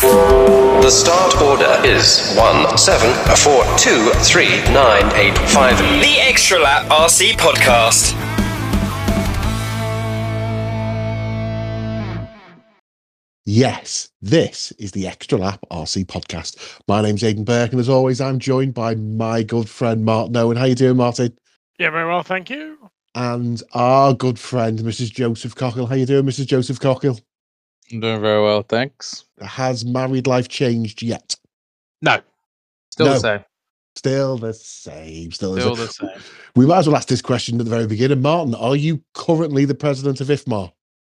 The start order is 17423985. The Extra Lap RC Podcast. Yes, this is the Extra Lap RC Podcast. My name's Aidan Burke, and as always, I'm joined by my good friend Martin Owen. How you doing, Martin? Yeah, very well, thank you. And our good friend, Mrs. Joseph Cockle. How you doing, Mrs. Joseph Cockle? I'm doing very well, thanks. Has married life changed yet? No. Still No. the same. Still the same. Still The same. We might as well ask this question at the very beginning. Martin, are you currently the president of IFMAR?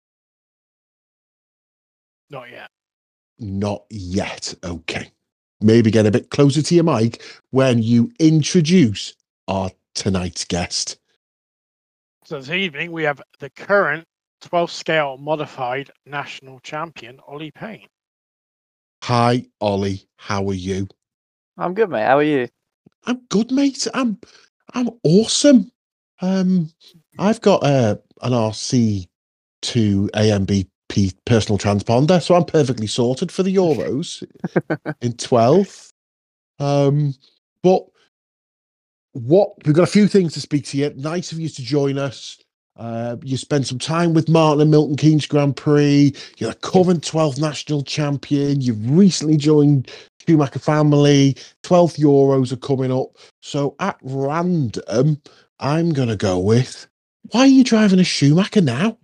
Not yet. Not yet. Okay. Maybe get a bit closer to your mic when you introduce our tonight's guest. So this evening we have the current 12 scale modified national champion, Ollie Payne. Hi, Ollie. How are you? I'm good, mate. How are you? I'm good, mate. I'm awesome. I've got an RC2 AMBP personal transponder, so I'm perfectly sorted for the Euros in 12th. But we've got a few things to speak to you. Nice of you to join us. You spent some time with Martin and Milton Keynes Grand Prix. You're a current 12th national champion. You've recently joined Schumacher family. 12th Euros are coming up. So at random, I'm going to go with, why are you driving a Schumacher now?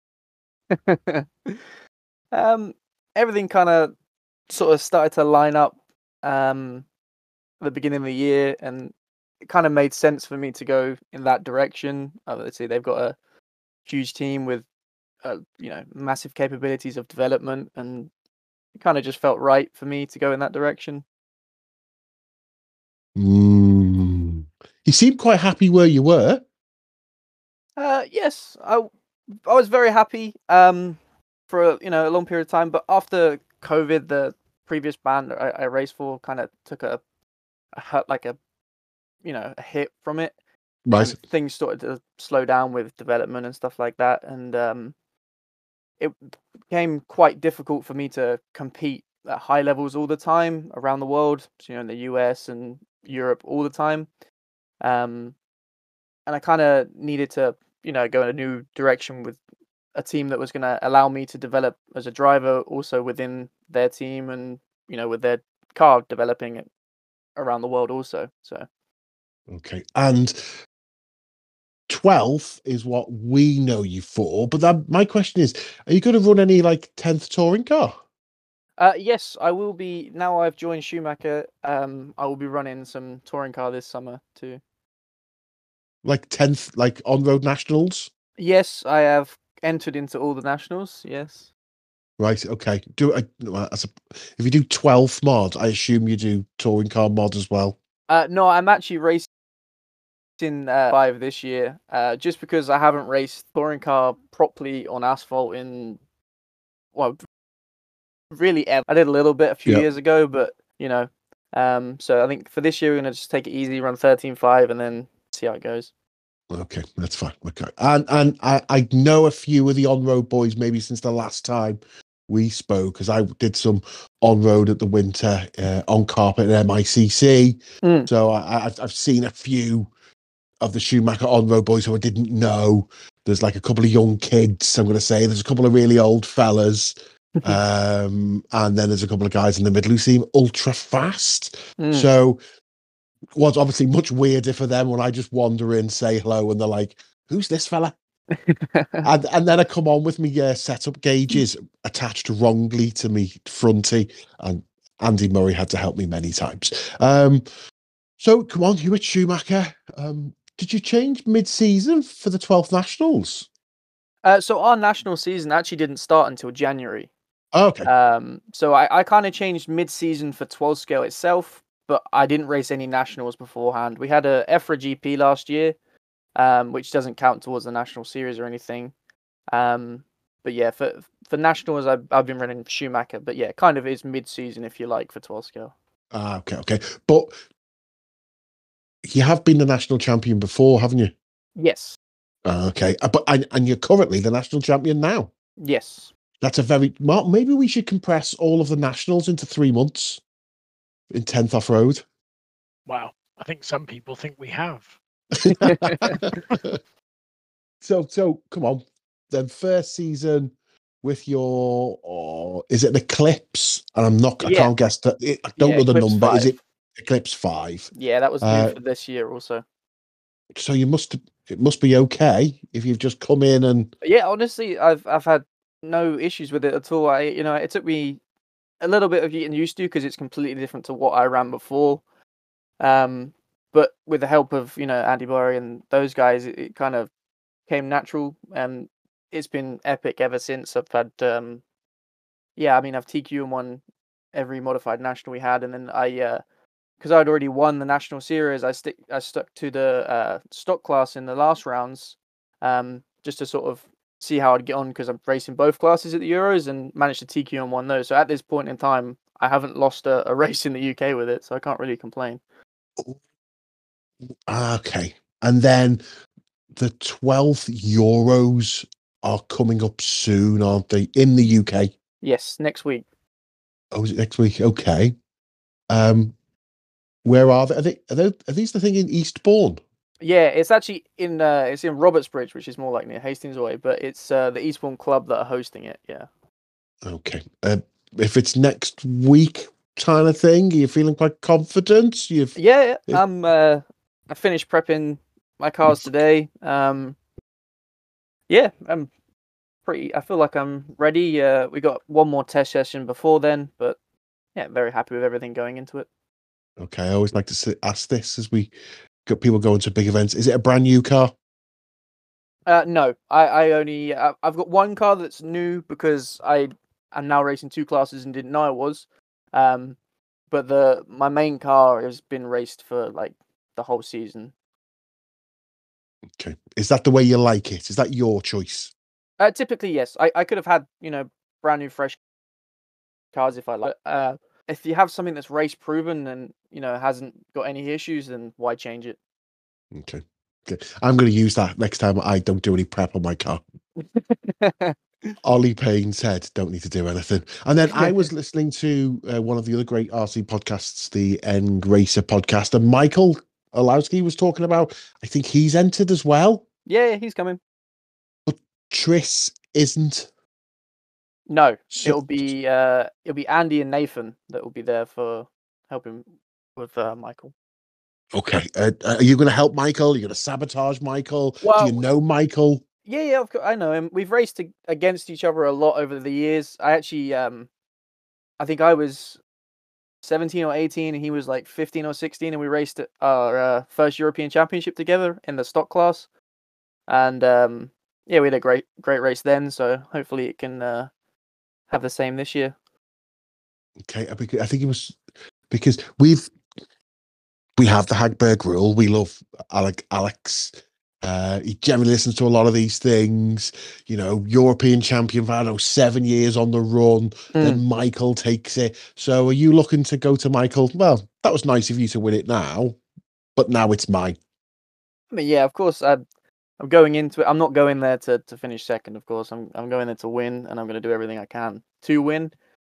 Everything kind of sort of started to line up at the beginning of the year, and it kind of made sense for me to go in that direction. Let's see, they've got a huge team with massive capabilities of development, and it kind of just felt right for me to go in that direction. You seem quite happy where you were. Yes, I was very happy for a long period of time, but after COVID, the previous band I raced for kind of took a hit from it. Right. And things started to slow down with development and stuff like that, and it became quite difficult for me to compete at high levels all the time around the world. So, in the US and Europe all the time, and I kind of needed to go in a new direction with a team that was going to allow me to develop as a driver, also within their team, and with their car developing it around the world also. So Okay. And 12th is what we know you for, but my question is, are you going to run any 10th touring car? yes, I will be. Now I've joined Schumacher, I will be running some touring car this summer too. 10th, on-road nationals? Yes, I have entered into all the nationals, yes. Right, okay. If you do 12th mod, I assume you do touring car mod as well. No, I'm actually racing 5 this year, just because I haven't raced touring car properly on asphalt in, really ever. I did a little bit a few years ago, but so I think for this year we're gonna just take it easy, run 13.5, and then see how it goes. Okay, that's fine. Okay, and I know a few of the on-road boys maybe since the last time we spoke, because I did some on-road at the winter on carpet at MICC. So I've seen a few of the Schumacher on-road boys who I didn't know. There's a couple of young kids, I'm going to say. There's a couple of really old fellas. And then there's a couple of guys in the middle who seem ultra fast. So it was obviously much weirder for them when I just wander in, say hello, and they're like, who's this fella? and then I come on with me setup gauges attached wrongly to me fronty, and Andy Murray had to help me many times. So come on, you at Schumacher. Did you change mid-season for the 12th nationals? So our national season actually didn't start until January. Oh, okay. So I kind of changed mid-season for 12 scale itself, but I didn't race any nationals beforehand. We had a EFRA GP last year, which doesn't count towards the national series or anything. But yeah, for nationals, I've been running Schumacher. But yeah, kind of is mid-season, if you like, for 12 scale. Okay. But you have been the national champion before, haven't you? Yes. Okay. And you're currently the national champion now? Yes. That's a very Mark. Maybe we should compress all of the nationals into 3 months in 10th off road. Wow. I think some people think we have. So come on. Then first season with your, is it an Eclipse? And I Yeah. can't guess that. I don't know the Eclipse number. 5. Is it Eclipse 5? Yeah, that was new for this year also. So it must be okay if you've just come in and. But yeah, honestly, I've had no issues with it at all. It took me a little bit of getting used to because it's completely different to what I ran before. But with the help of Andy Murray and those guys, it kind of came natural, and it's been epic ever since. I've had I've TQ and won every modified national we had, and then because I'd already won the national series, I stuck to the stock class in the last rounds, just to sort of see how I'd get on, because I'm racing both classes at the Euros and managed to TQ and won those. So at this point in time, I haven't lost a race in the UK with it, so I can't really complain. Okay. And then the 12th Euros are coming up soon, aren't they? In the UK? Yes, next week. Oh, is it next week? Okay. Where are they? Are these the thing in Eastbourne? Yeah, it's actually in Robertsbridge, which is more like near Hastings way, but it's the Eastbourne club that are hosting it. Yeah. Okay. If it's next week kind of thing, are you feeling quite confident? Yeah. I finished prepping my cars today. I feel like I'm ready. We got one more test session before then, but yeah, very happy with everything going into it. Okay, I always like to ask this as we got people going to big events. Is it a brand new car? No, I've got one car that's new because I'm now racing 2 classes and didn't know I was. But my main car has been raced for like the whole season. Okay, is that the way you like it? Is that your choice? Typically, yes. I could have had brand new fresh cars if I like. If you have something that's race proven and hasn't got any issues, then why change it? Okay. I'm going to use that next time I don't do any prep on my car. Ollie Payne said, don't need to do anything. And then I was listening to one of the other great RC podcasts, the End Racer podcast, and Michael Olowski was talking about, I think he's entered as well. Yeah, he's coming. But Tris isn't. No, it'll be Andy and Nathan that will be there for helping with Michael. Okay. Are you going to help Michael? Are you going to sabotage Michael? Well, do you know Michael? Yeah, of course, I know him. We've raced against each other a lot over the years. I actually, I think I was 17 or 18, and he was like 15 or 16, and we raced at our first European Championship together in the stock class. And we had a great race then. So hopefully it can have the same this year. Okay, I think it was because we have the Hagberg rule. We love Alex. He generally listens to a lot of these things. European champion for 7 years on the run. Then Michael takes it. So are you looking to go to Michael? Well, that was nice of you to win it now, but now it's mine. I mean, yeah, of course. I'm going into it. I'm not going there to finish second. Of course, I'm going there to win, and I'm going to do everything I can to win.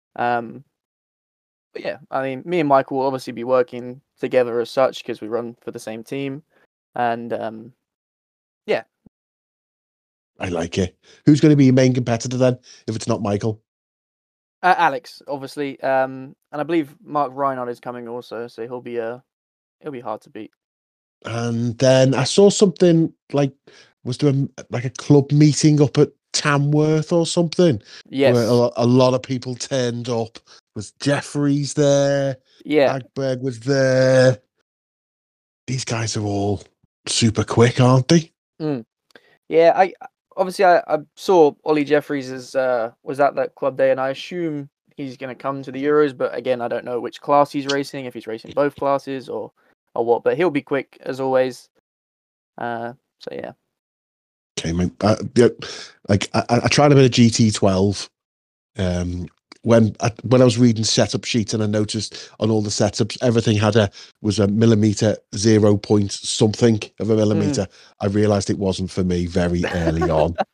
But yeah, I mean, me and Michael will obviously be working together as such because we run for the same team, and yeah. I like it. Who's going to be your main competitor then, if it's not Michael? Alex, obviously, and I believe Mark Reinhardt is coming also, so he'll be hard to beat. And then I saw something like, was there a club meeting up at Tamworth or something? Yes. Where a lot of people turned up. Was Jeffries there? Yeah. Hagberg was there. These guys are all super quick, aren't they? Yeah, I saw Ollie Jeffries was at that club day, and I assume he's going to come to the Euros. But again, I don't know which class he's racing, if he's racing both classes or what. But he'll be quick as always. So yeah. Okay, man. I tried a bit of GT12. When I was reading setup sheets, and I noticed on all the setups everything was a millimeter 0 point something of a millimeter. I realized it wasn't for me very early on.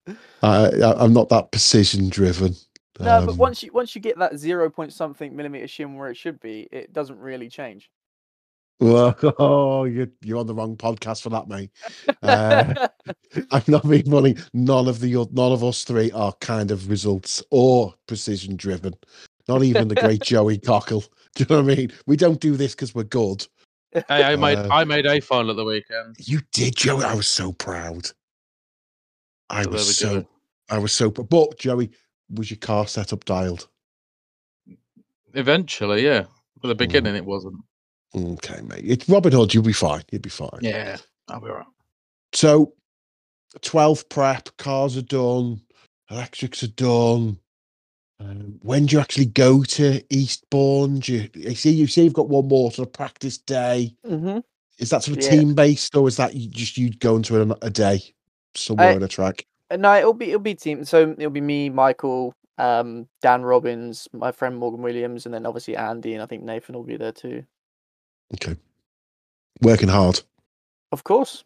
I'm not that precision driven. No, but once you get that 0 point something millimeter shim where it should be, it doesn't really change. Well, oh, you're on the wrong podcast for that, mate. I'm not being funny. None of us three are kind of results or precision driven. Not even the great Joey Cockle. Do you know what I mean? We don't do this because we're good. Hey, I made a file at the weekend. You did, Joey. I was so proud. I So was there we so. But Joey, was your car setup dialed? Eventually, yeah. At the beginning, it wasn't. Okay, mate. It's Robin Hood. You'll be fine. You'll be fine. Yeah, I'll be all right. So, 12th prep, cars are done, electrics are done. When do you actually go to Eastbourne? You see you've got one more sort of practice day. Mm-hmm. Is that sort of team based, or is that you go into a day somewhere on a track? No, it'll be team. So it'll be me, Michael, Dan Robbins, my friend Morgan Williams, and then obviously Andy, and I think Nathan will be there too. Okay. Working hard. Of course.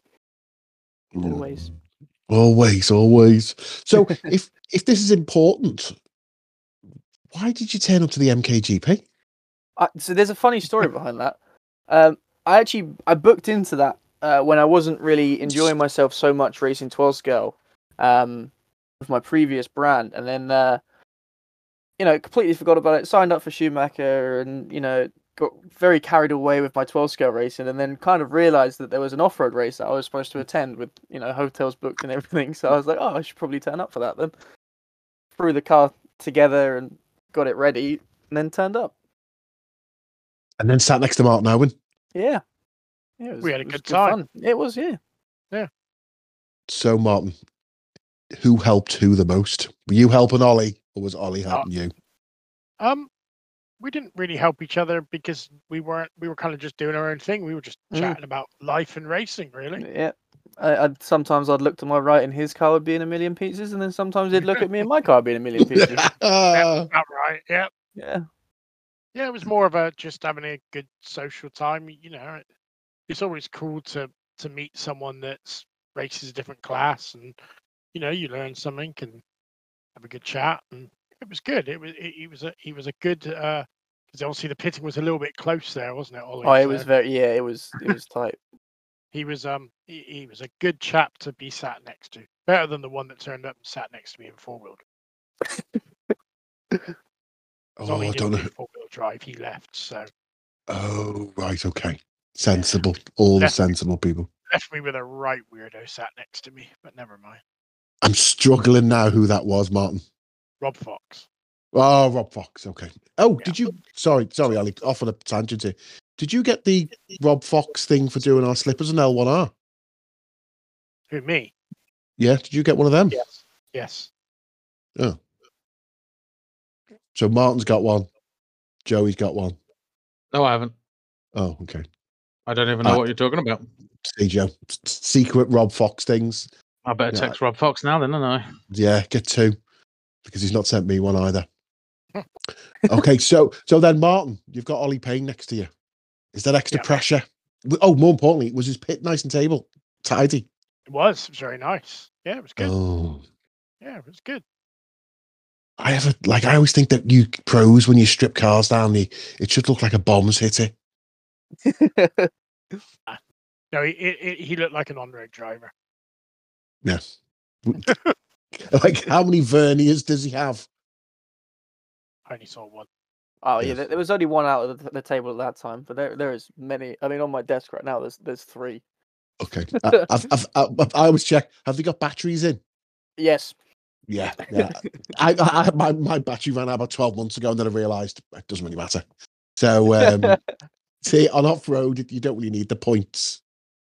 Always. So if this is important, why did you turn up to the MKGP? So there's a funny story behind that. I booked into that when I wasn't really enjoying myself so much racing 12 scale with my previous brand, and then completely forgot about it. Signed up for Schumacher, and got very carried away with my 12 scale racing, and then kind of realized that there was an off-road race that I was supposed to attend with hotels booked and everything. So I was like, oh, I should probably turn up for that then. Threw the car together and got it ready, and then turned up. And then sat next to Martin Owen. Yeah. We had a good time. Fun. It was, yeah. Yeah. So, Martin, who helped who the most? Were you helping Ollie, or was Ollie helping you? Mm-hmm. We didn't really help each other because we were kind of just doing our own thing. We were just chatting about life and racing, really. Yeah. Sometimes I'd look to my right and his car would be in a million pieces, and then sometimes he'd look at me and my car would be in a million pieces. About right, yeah. Yeah. Yeah, it was more of a just having a good social time. It's always cool to meet someone that's races a different class, and you learn something and have a good chat, and it was good. He was a good because obviously the pitting was a little bit close there, wasn't it, Ollie? Oh, it was it was tight. He was he was a good chap to be sat next to. Better than the one that turned up and sat next to me in 4-wheel. I don't know. 4-wheel drive. He left. So. Oh right, okay. Sensible. All the sensible people. Left me with a right weirdo sat next to me, but never mind. I'm struggling now. Who that was, Martin? Rob Fox. Oh, Rob Fox. Okay. Oh, yeah. Did you? Sorry, Ali. Off on a tangent here. Did you get the Rob Fox thing for doing our slippers and L1R? Who, me? Yeah. Did you get one of them? Yes. Oh. So Martin's got one. Joey's got one. No, I haven't. Oh, okay. I don't even know what you're talking about. See, Joe. Secret Rob Fox things. I better text Rob Fox now then, don't I? Yeah, get two. Because he's not sent me one either. Okay, so then Martin, you've got Ollie Payne next to you. Is that extra pressure? Oh, more importantly, was his pit nice and tidy? It was very nice. Yeah, it was good. Oh. Yeah, it was good. I always think that you pros, when you strip cars down, it should look like a bomb's hit it. No, he looked like an on-road driver. Yes. Like, how many verniers does he have? I only saw one. Oh yeah, there was only one out of the table at that time, but there is many. I mean, on my desk right now, there's 3. Okay, I always check. Have they got batteries in? Yes. Yeah. My battery ran out about 12 months ago, and then I realised it doesn't really matter. So, see, on off road, you don't really need the points.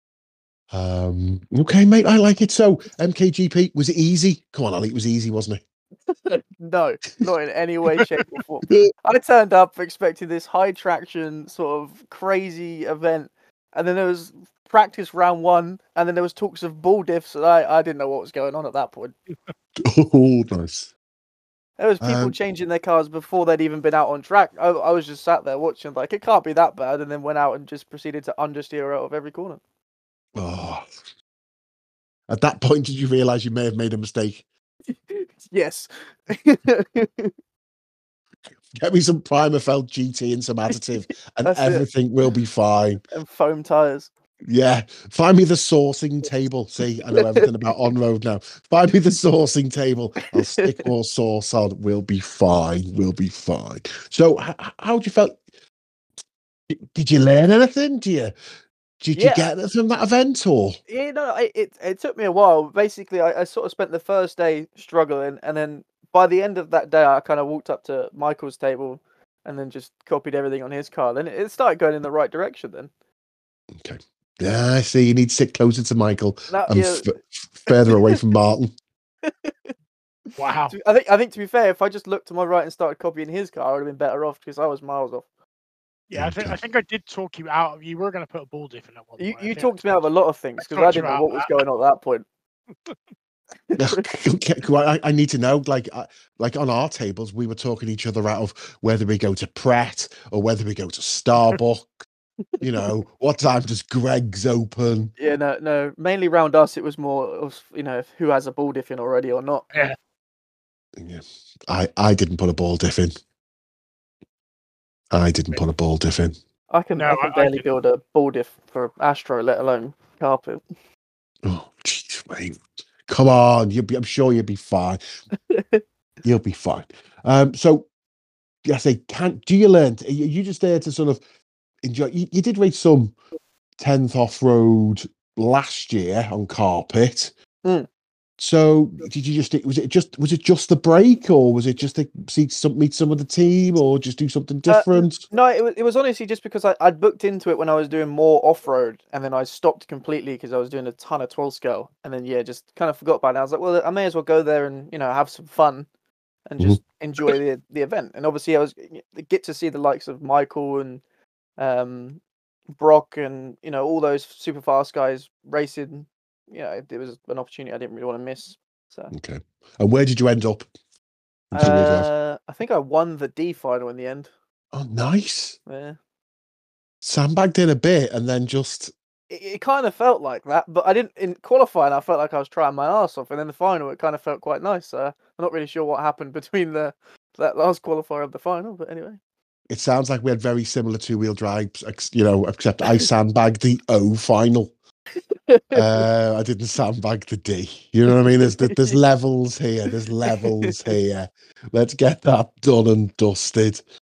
Okay, mate, I like it. So, MKGP, was it easy? Come on, Ali, it was easy, wasn't it? No, not in any way, shape, or form. I turned up expecting this high traction, sort of crazy event, and then there was practice round 1, and then there was talks of ball diffs, and I didn't know what was going on at that point. Oh, nice. There was people changing their cars before they'd even been out on track. I was just sat there watching, like, it can't be that bad, and then went out and just proceeded to understeer out of every corner. Oh. At that point, did you realise you may have made a mistake? Yes. Get me some Primafeld GT and some additive, and That's it. everything will be fine. And foam tires. Yeah, find me the sourcing table. See, I know everything about on road now. Find me the sourcing table. I'll stick more sauce on. We'll be fine. We'll be fine. So, how do you felt? Did you learn anything? Did you Yeah. get anything from that event or? Yeah, no, it took me a while. Basically, I sort of spent the first day struggling, and then by the end of that day, I kind of walked up to Michael's table, and then just copied everything on his car. Then it started going in the right direction. Then Okay. Yeah, I see. You need to sit closer to Michael now, and yeah, further away from Martin. Wow. I think to be fair, if I just looked to my right and started copying his car, I would have been better off because I was miles off. Yeah, I think I did talk you out. You were going to put a ball diff in at one point. I You think talked me out of a lot of things because I talked you didn't know out what of was that. going on at that point. Okay, I need to know, like on our tables, we were talking each other out of whether we go to Pret or whether we go to Starbucks. You know, what time does Greg's open? Yeah, no. Mainly round us, it was more of who has a ball diff in already or not. Yeah. Yeah, I didn't put a ball diff in. I didn't put a ball diff in. I can No, barely build a ball diff for Astro, let alone carpet. Oh, jeez, mate. Come on, I'm sure you'll be fine. You'll be fine. So, I say, do you learn? Are you just there to sort of enjoy? You did race some 10th off road last year on carpet. Mm. So, did you was it just the break, or was it just to meet some of the team, or just do something different? No, it was honestly just because I'd booked into it when I was doing more off road, and then I stopped completely because I was doing a ton of 12 scale, and then just kind of forgot about it. I was like, well, I may as well go there and have some fun, and just enjoy the event. And obviously, I get to see the likes of Michael and Brock and all those super fast guys racing. It was an opportunity I didn't really want to miss. So Okay. And where did you end up? In two-wheel drive? I think I won the D final in the end. Oh, nice. Yeah. Sandbagged in a bit and then just. It kind of felt like that, but I didn't in qualifying. I felt like I was trying my arse off, and then the final, it kind of felt quite nice. So I'm not really sure what happened between that last qualifier of the final, but anyway. It sounds like we had very similar two-wheel drives, except I sandbagged the O final. I didn't sandbag the D. You know what I mean? There's levels here. There's levels here. Let's get that done and dusted.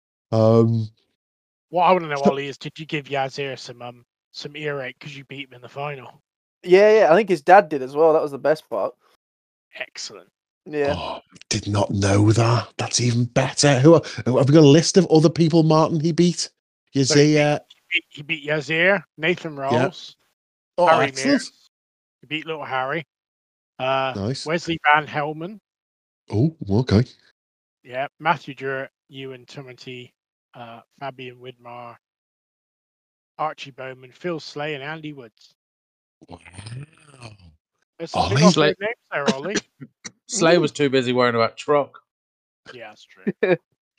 What I want to know, Ollie, is did you give Yazir some earache because you beat him in the final? Yeah. I think his dad did as well. That was the best part. Excellent. Yeah. Oh, did not know that. That's even better. Have we got a list of other people, Martin, he beat? Yazir. He beat Yazir, Nathan Rolls, Oh, Harry excellent. Mears. He beat little Harry. Nice. Wesley Van Helmen. Oh, okay. Yeah, Matthew Jurett, Ewan Tummerty, Fabian Widmar, Archie Bowman, Phil Slay, and Andy Woods. Wow. There's some Ollie? big off-road names there, Ollie. Slay was too busy worrying about truck. Yeah, that's true.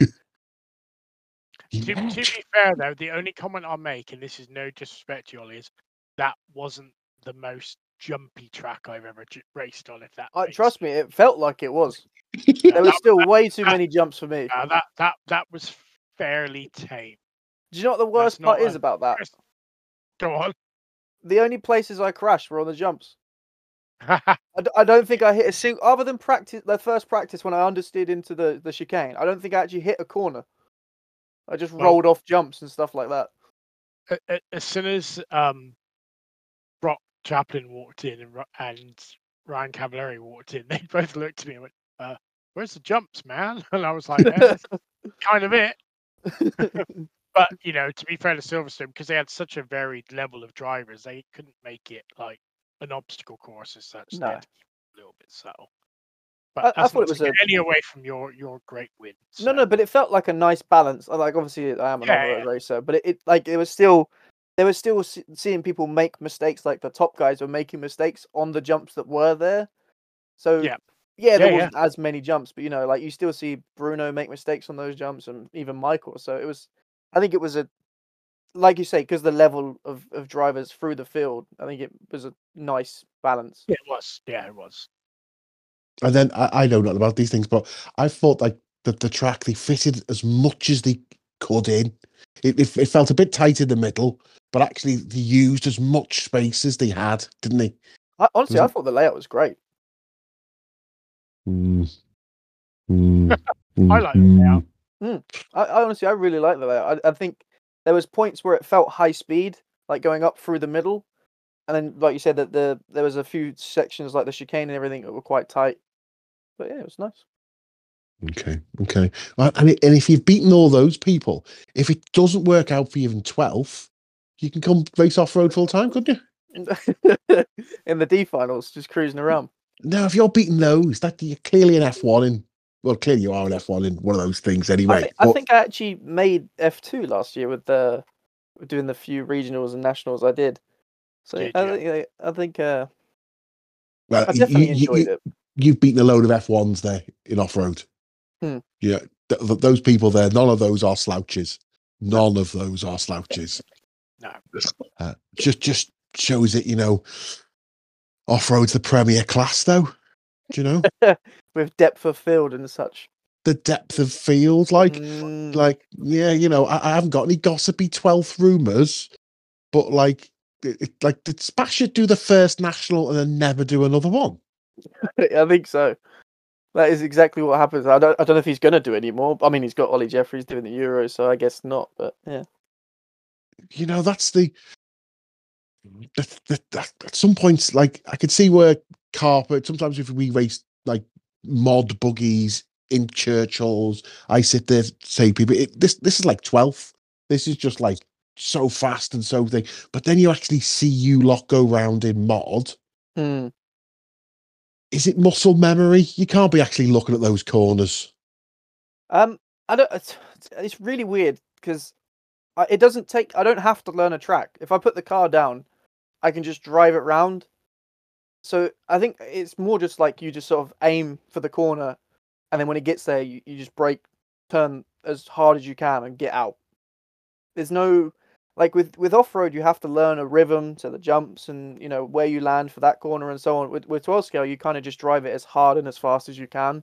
To be fair, though, the only comment I'll make, and this is no disrespect to you, Ollie, is that wasn't the most jumpy track I've ever raced on. If that Trust me, it felt like it was. There was still way too many jumps for me. That was fairly tame. Do you know what the worst part is about that? Go on. The only places I crashed were on the jumps. I don't think I hit a single, other than the first practice when I understeered into the chicane. I don't think I actually hit a corner. I just rolled off jumps and stuff like that. As soon as Brock Chaplin walked in and Ryan Cavallari walked in, they both looked at me and went, "Where's the jumps, man?" And I was like, "That's kind of it." But to be fair to Silverstone, because they had such a varied level of drivers, they couldn't make it like an obstacle course as such. No. They had to keep it a little bit subtle. But I thought it was any away from your great win. So. No, but it felt like a nice balance. Like obviously I am an on-road racer, but it was still. They were still seeing people make mistakes, like the top guys were making mistakes on the jumps that were there. So there wasn't as many jumps, but like you still see Bruno make mistakes on those jumps, and even Michael. So I think it was like you say, because the level of drivers through the field, I think it was a nice balance. It was, it was. And then I know nothing about these things, but I thought like the track they fitted as much as they could in. It felt a bit tight in the middle, but actually they used as much space as they had, didn't they? Honestly, I thought the layout was great. Mm. I like the layout. I honestly, I really like the layout. I think there was points where it felt high speed, like going up through the middle, and then, like you said, that there was a few sections like the chicane and everything that were quite tight. But yeah, it was nice. Okay. Well, and if you've beaten all those people, if it doesn't work out for you in 12th, you can come race off road full time, couldn't you? In the D finals, just cruising around. No, if you're beating those, that you're clearly an F1 in. Well, clearly you are an F1 in one of those things anyway. I think I actually made F2 last year with doing the few regionals and nationals I did. So I think well, I definitely enjoyed it. You've beaten a load of F1s there in off road. Yeah, those people there, none of those are slouches. None of those are slouches. No. Just shows it, off road's the premier class, though. Do you know? With depth of field and such. The depth of field, I haven't got any gossipy 12th rumours, but did Spasher do the first national and then never do another one? I think so. That is exactly what happens. I don't know if he's going to do any more. I mean, he's got Ollie Jeffries doing the Euros, so I guess not. But yeah, that's at some points, like I could see where carpet. Sometimes if we race like mod buggies in church halls, I sit there say people, this is like 12th. This is just like so fast and so thing. But then you actually see you lot go round in mod. Is it muscle memory? You can't be actually looking at those corners. I don't. It's really weird because it doesn't take. I don't have to learn a track. If I put the car down, I can just drive it round. So I think it's more just like you just sort of aim for the corner, and then when it gets there, you just brake, turn as hard as you can, and get out. There's no like with off road, you have to learn a rhythm to the jumps and where you land for that corner and so on. With 12 scale, you kind of just drive it as hard and as fast as you can.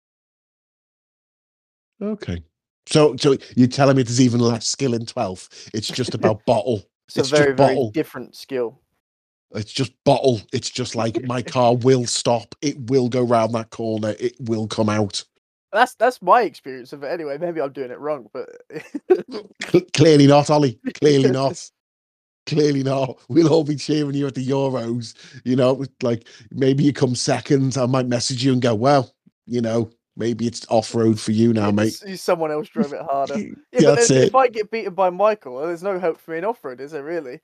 Okay, so you're telling me there's even less skill in 12th? It's just about bottle. It's a very, very different skill. It's just bottle. It's just like my car will stop. It will go round that corner. It will come out. That's my experience of it anyway. Maybe I'm doing it wrong, but clearly not, Ollie. Clearly not. Clearly not. We'll all be cheering you at the Euros. Like maybe you come second. I might message you and go, well, maybe it's off road for you now, mate. Someone else drove it harder. Yeah, that's it. If I get beaten by Michael, there's no hope for me in off road, is there really?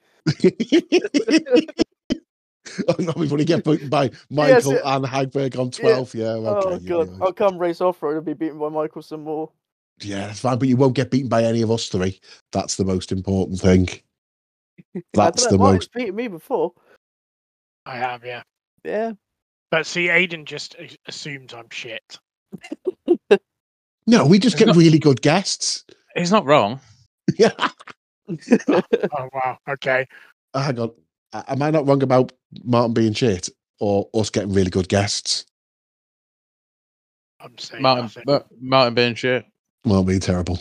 We've only get beaten by Michael and Hagberg on 12th. Yeah. Okay. God, I'll come race off road and be beaten by Michael some more. Yeah, that's fine, but you won't get beaten by any of us three. That's the most important thing. That's the most. Beaten me before. I have, yeah. Yeah. But see, Aiden just assumes I'm shit. No, we just get really good guests. He's not wrong. Yeah. Oh wow. Okay. Hang on. Am I not wrong about Martin being shit or us getting really good guests? I'm saying Martin being shit. Martin being terrible.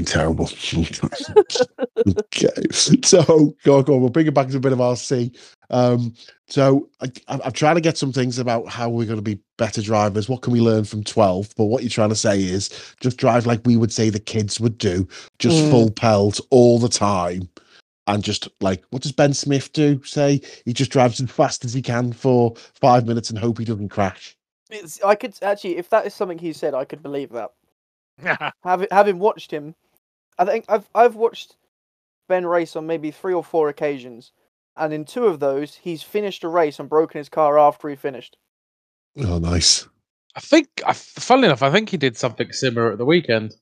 Okay. So, go on. We'll bring it back to a bit of RC. So, I'm trying to get some things about how we're going to be better drivers. What can we learn from 12? But what you're trying to say is just drive like we would say the kids would do, just full pelt all the time. And just like, what does Ben Smith do? Say he just drives as fast as he can for 5 minutes and hope he doesn't crash. I could actually, if that is something he said, I could believe that. Having watched him, I think I've watched Ben race on maybe 3 or 4 occasions, and in 2 of those, he's finished a race and broken his car after he finished. Oh, nice. Funnily enough, I think he did something similar at the weekend.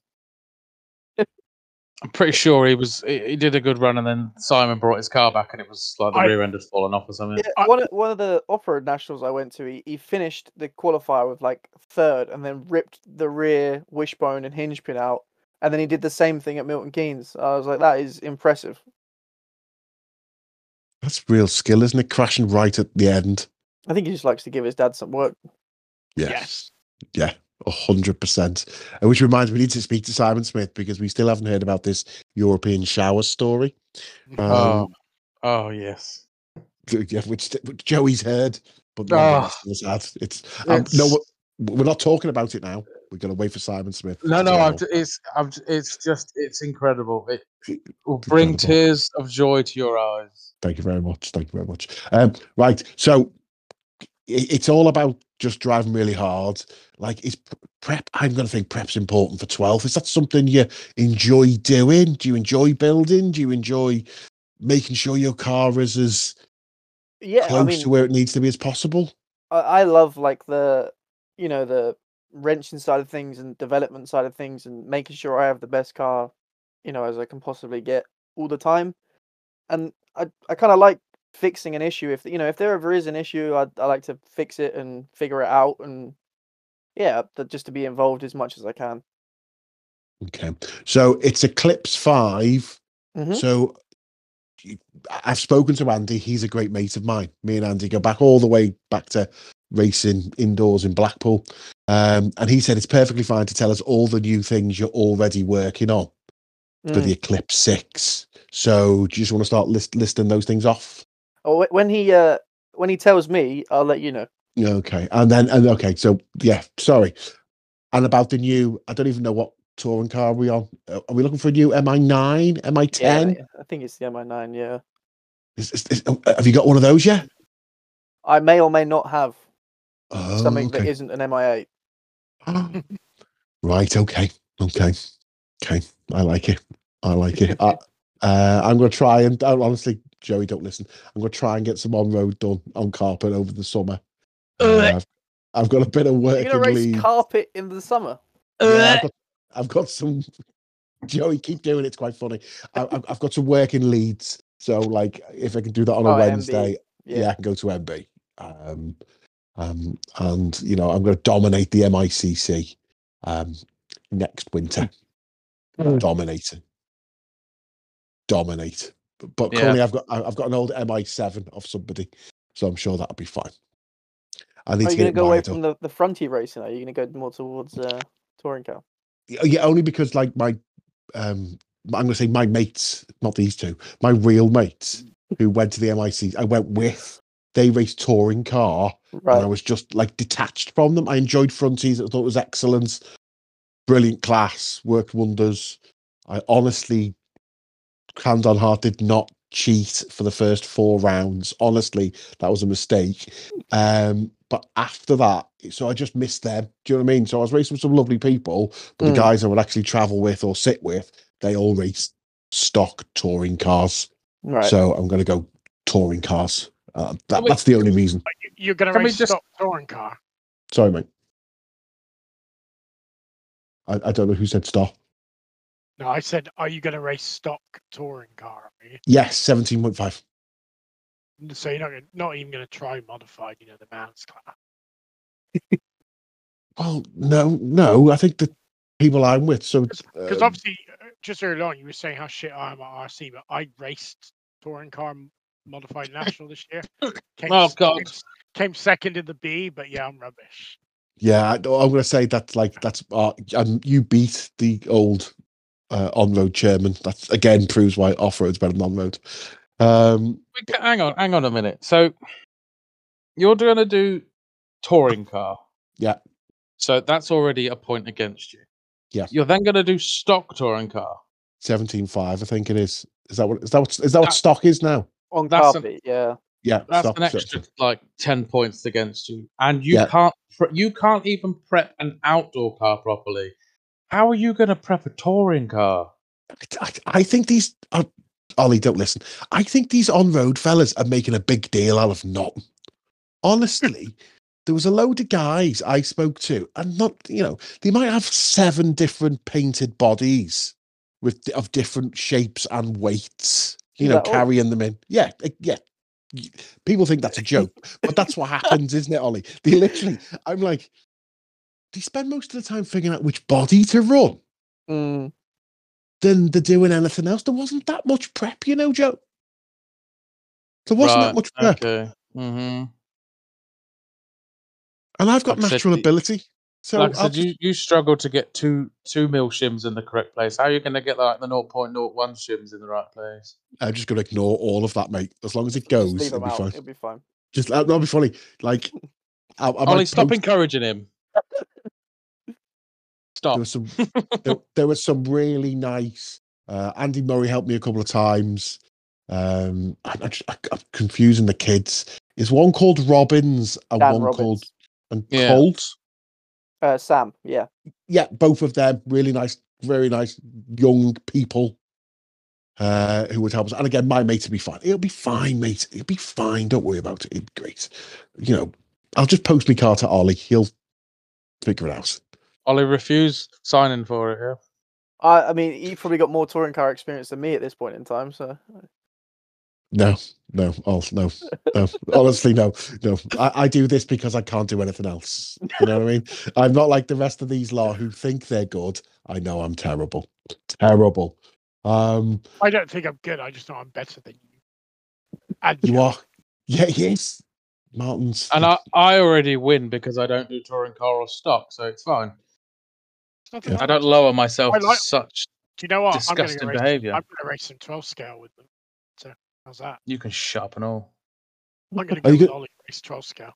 I'm pretty sure he did a good run, and then Simon brought his car back, and it was like the rear end had fallen off or something. Yeah, one of the off-road nationals I went to, he finished the qualifier with like 3rd, and then ripped the rear wishbone and hinge pin out, and then he did the same thing at Milton Keynes. I was like, that is impressive. That's real skill, isn't it? Crashing right at the end. I think he just likes to give his dad some work. Yes. Yeah, 100%. Which reminds me, we need to speak to Simon Smith because we still haven't heard about this European shower story. Oh yes. Which Joey's heard, but none of us has had. It's no, we're not talking about it now. We're going to wait for Simon Smith. It's incredible. It will It's bring incredible. tears of joy to your eyes. Thank you very much. Thank you very much. Right, so it's all about just driving really hard. Like, is prep? I'm going to think prep's important for 12. Is that something you enjoy doing? Do you enjoy building? Do you enjoy making sure your car is as close to where it needs to be as possible? I love like the wrenching side of things and development side of things and making sure I have the best car, as I can possibly get all the time. And I kind of like fixing an issue. If there ever is an issue, I like to fix it and figure it out, and just to be involved as much as I can. Okay, so it's Eclipse 5. Mhm. So I've spoken to Andy. He's a great mate of mine. Me and Andy go back all the way back to racing indoors in Blackpool. And he said it's perfectly fine to tell us all the new things you're already working on for the Eclipse 6. So do you just want to start listing those things off? Oh, when he tells me, I'll let you know. Okay. So yeah, sorry. And about the new, I don't even know what touring car are we on. Are we looking for a new MI9, MI10? Yeah, I think it's the MI9. Yeah. Have you got one of those yet? I may or may not have something okay. that isn't an MI8. Right. Okay. I like it. I'm going to try and honestly, Joey, don't listen. I'm going to try and get some on-road done on carpet over the summer. I've got a bit of work. You're going to race carpet in the summer? Yeah, I've got some. Joey, keep doing it. It's quite funny. I've got some work in Leeds, so like if I can do that on a Wednesday, I can go to MB. And I'm going to dominate the MICC next winter. Dominate. But currently, I've got an old MI7 of somebody, so I'm sure that'll be fine. Are you going to go away from the fronty racing? Are you going to go more towards touring car? Yeah, only because like my I'm going to say my mates, not these two, my real mates who went to the MIC, I went with. They raced touring car, and I was just like detached from them. I enjoyed fronties. I thought it was excellent, brilliant class, worked wonders. I honestly, hand on heart, did not cheat for the first 4 rounds. Honestly, that was a mistake. But after that, so I just missed them. Do you know what I mean? So I was racing with some lovely people, but the guys I would actually travel with or sit with, they all race stock touring cars. Right. So I'm going to go touring cars. That's the only reason. You're going to race stock touring car? Sorry, mate. I don't know who said stop. No, I said, are you going to race stock touring car? Yes, 17.5. So you're not even going to try modified, the man's class. Well, no. I think the people I'm with. So because obviously, just earlier on, you were saying how shit I am at RC, but I raced touring car modified national this year. Came second in the B, but yeah, I'm rubbish. Yeah, I'm going to say that's you beat the old on-road chairman. That again proves why off-road's better than on-road. Hang on a minute. So you're going to do touring car. Yeah. So that's already a point against you. Yeah. You're then going to do stock touring car. 17.5, I think it is. Is that what stock is now? On carpet, yeah. Yeah. That's an extra like 10 points against you, and you can't even prep an outdoor car properly. How are you going to prep a touring car? I think these are. Ollie, don't listen. I think these on-road fellas are making a big deal out of nothing. Honestly, there was a load of guys I spoke to, and they might have 7 different painted bodies of different shapes and weights, carrying them in. Yeah. People think that's a joke, but that's what happens, isn't it, Ollie? I'm like, they spend most of the time figuring out which body to run. Than they're doing anything else. There wasn't that much prep, Joe. There wasn't that much prep. Okay. Mm-hmm. And I've got Like I said, natural ability. So like I said, you struggle to get two mil shims in the correct place. How are you going to get like the 0.01 shims in the right place? I'm just going to ignore all of that, mate. As long as it Just goes, leave it'll him be out. fine. It'll be fine. Just that'll be funny. Like, I Ollie, might stop post. encouraging him. Stop. There was some really nice. Andy Murray helped me a couple of times. I'm confusing the kids. Is one called Robbins and Dan one Robbins. called Yeah. Colt? Sam, yeah. Yeah, both of them really nice, very nice young people who would help us. And again, my mate will be fine. It'll be fine, mate. It'll be fine. Don't worry about it. It'll be great. You know, I'll just post my car to Ollie. He'll figure it out. Ollie refused signing for it. Yeah. I mean, you've probably got more touring car experience than me at this point in time, so. No. Honestly, no. I do this because I can't do anything else. You know what I mean? I'm not like the rest of these lot who think they're good. I know I'm terrible. Terrible. I don't think I'm good. I just know I'm better than you. And You Joe. are. Yeah, yes. Martin's. And I already win because I don't do touring car or stock, so it's fine. Nothing I wrong don't with lower myself I like- to such Do you know what? disgusting behaviour. I'm going to race some 12 scale with them. So how's that? You can shut up and all. I'm going to Are go you with go- Ollie race 12 scale.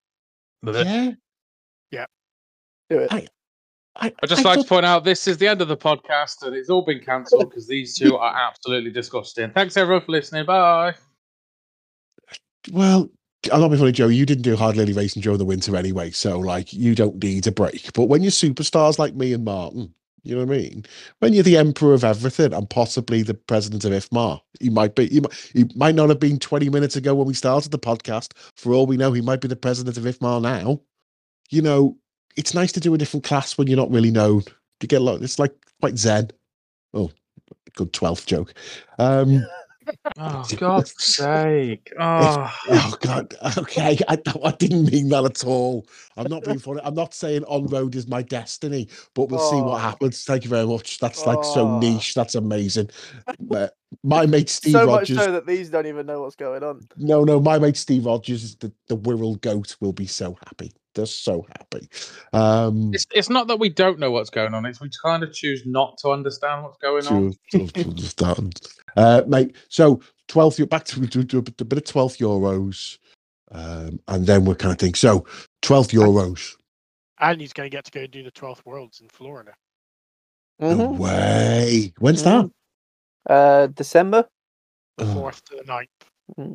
Yeah. Do it. I'd just like to point out this is the end of the podcast and it's all been cancelled because these two are absolutely disgusting. Thanks everyone for listening. Bye. Well, I'm not being funny, Joe. You didn't do hardly any racing during the winter anyway, so like you don't need a break. But when you're superstars like me and Martin, you know what I mean? When you're the emperor of everything and possibly the president of IFMAR, he might not have been 20 minutes ago when we started the podcast. For all we know, he might be the president of IFMAR now. You know, it's nice to do a different class when you're not really known. You get a lot. It's like quite zen. Oh, good 12th joke. Oh, God's sake. Oh God. Okay. I didn't mean that at all. I'm not being funny. I'm not saying on road is my destiny, but we'll see what happens. Thank you very much. That's like so niche. That's amazing. My mate Steve So Rogers. much so that these don't even know what's going on. No, my mate Steve Rogers, the Wirral goat, will be so happy. They're so happy. It's not that we don't know what's going on. It's we kind of choose not to understand what's going on. To understand. Mate, so 12th, you're back to do a bit of 12th Euros. And then we're kind of thinking, so 12th Euros. And he's going to get to go do the 12th Worlds in Florida. No way. When's that? December. The 4th to the 9th. Mm.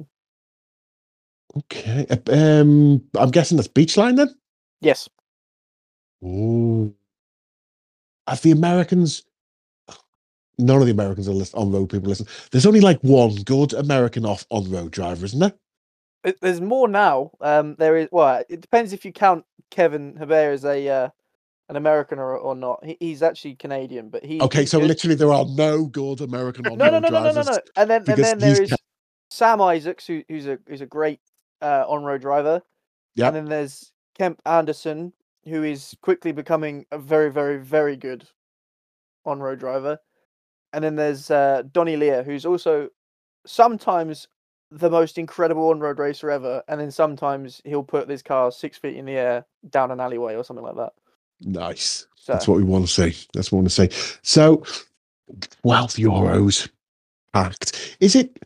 Okay. I'm guessing that's Beachline then? Yes. Ooh. Have the Americans... None of the Americans are on-road people listen. There's only like one good American on-road driver, isn't there? There's more now. There is. Well, it depends if you count Kevin Hebert as an American or not. He's actually Canadian, but he. Okay, he's so good. literally there are no good American on-road drivers. No. And then there is ca- Sam Isaacs, who's a great on-road driver. Yeah. And then there's Kemp Anderson, who is quickly becoming a very, very, very good on-road driver. And then there's Donny Lear, who's also sometimes the most incredible on-road racer ever, and then sometimes he'll put this car 6 feet in the air down an alleyway or something like that. Nice. So, That's what we want to see. That's what we want to see. So, 12 euros packed. Is it...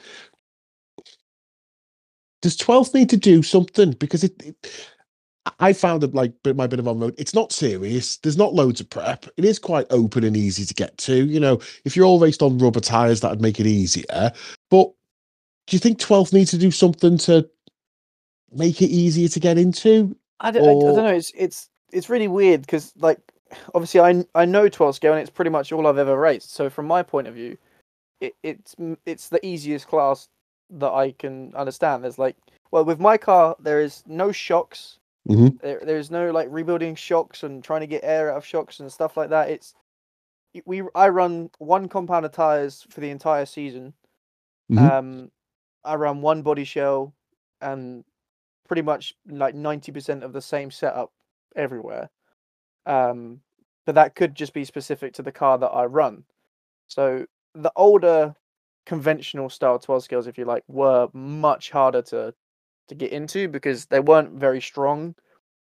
Does 12 need to do something? Because I found it like my bit of on-road. It's not serious. There's not loads of prep. It is quite open and easy to get to. You know, if you're all raced on rubber tyres, that'd make it easier. But do you think 12 needs to do something to make it easier to get into? I don't know. It's really weird because, like, obviously I know 12 scale and it's pretty much all I've ever raced. So from my point of view, it's the easiest class that I can understand. There's like, well, with my car there is no shocks. Mm-hmm. There's no like rebuilding shocks and trying to get air out of shocks and stuff like that. I run one compound of tires for the entire season. Mm-hmm. I run one body shell and pretty much like 90% of the same setup everywhere. But that could just be specific to the car that I run. So the older conventional style 12 scales, if you like, were much harder to get into because they weren't very strong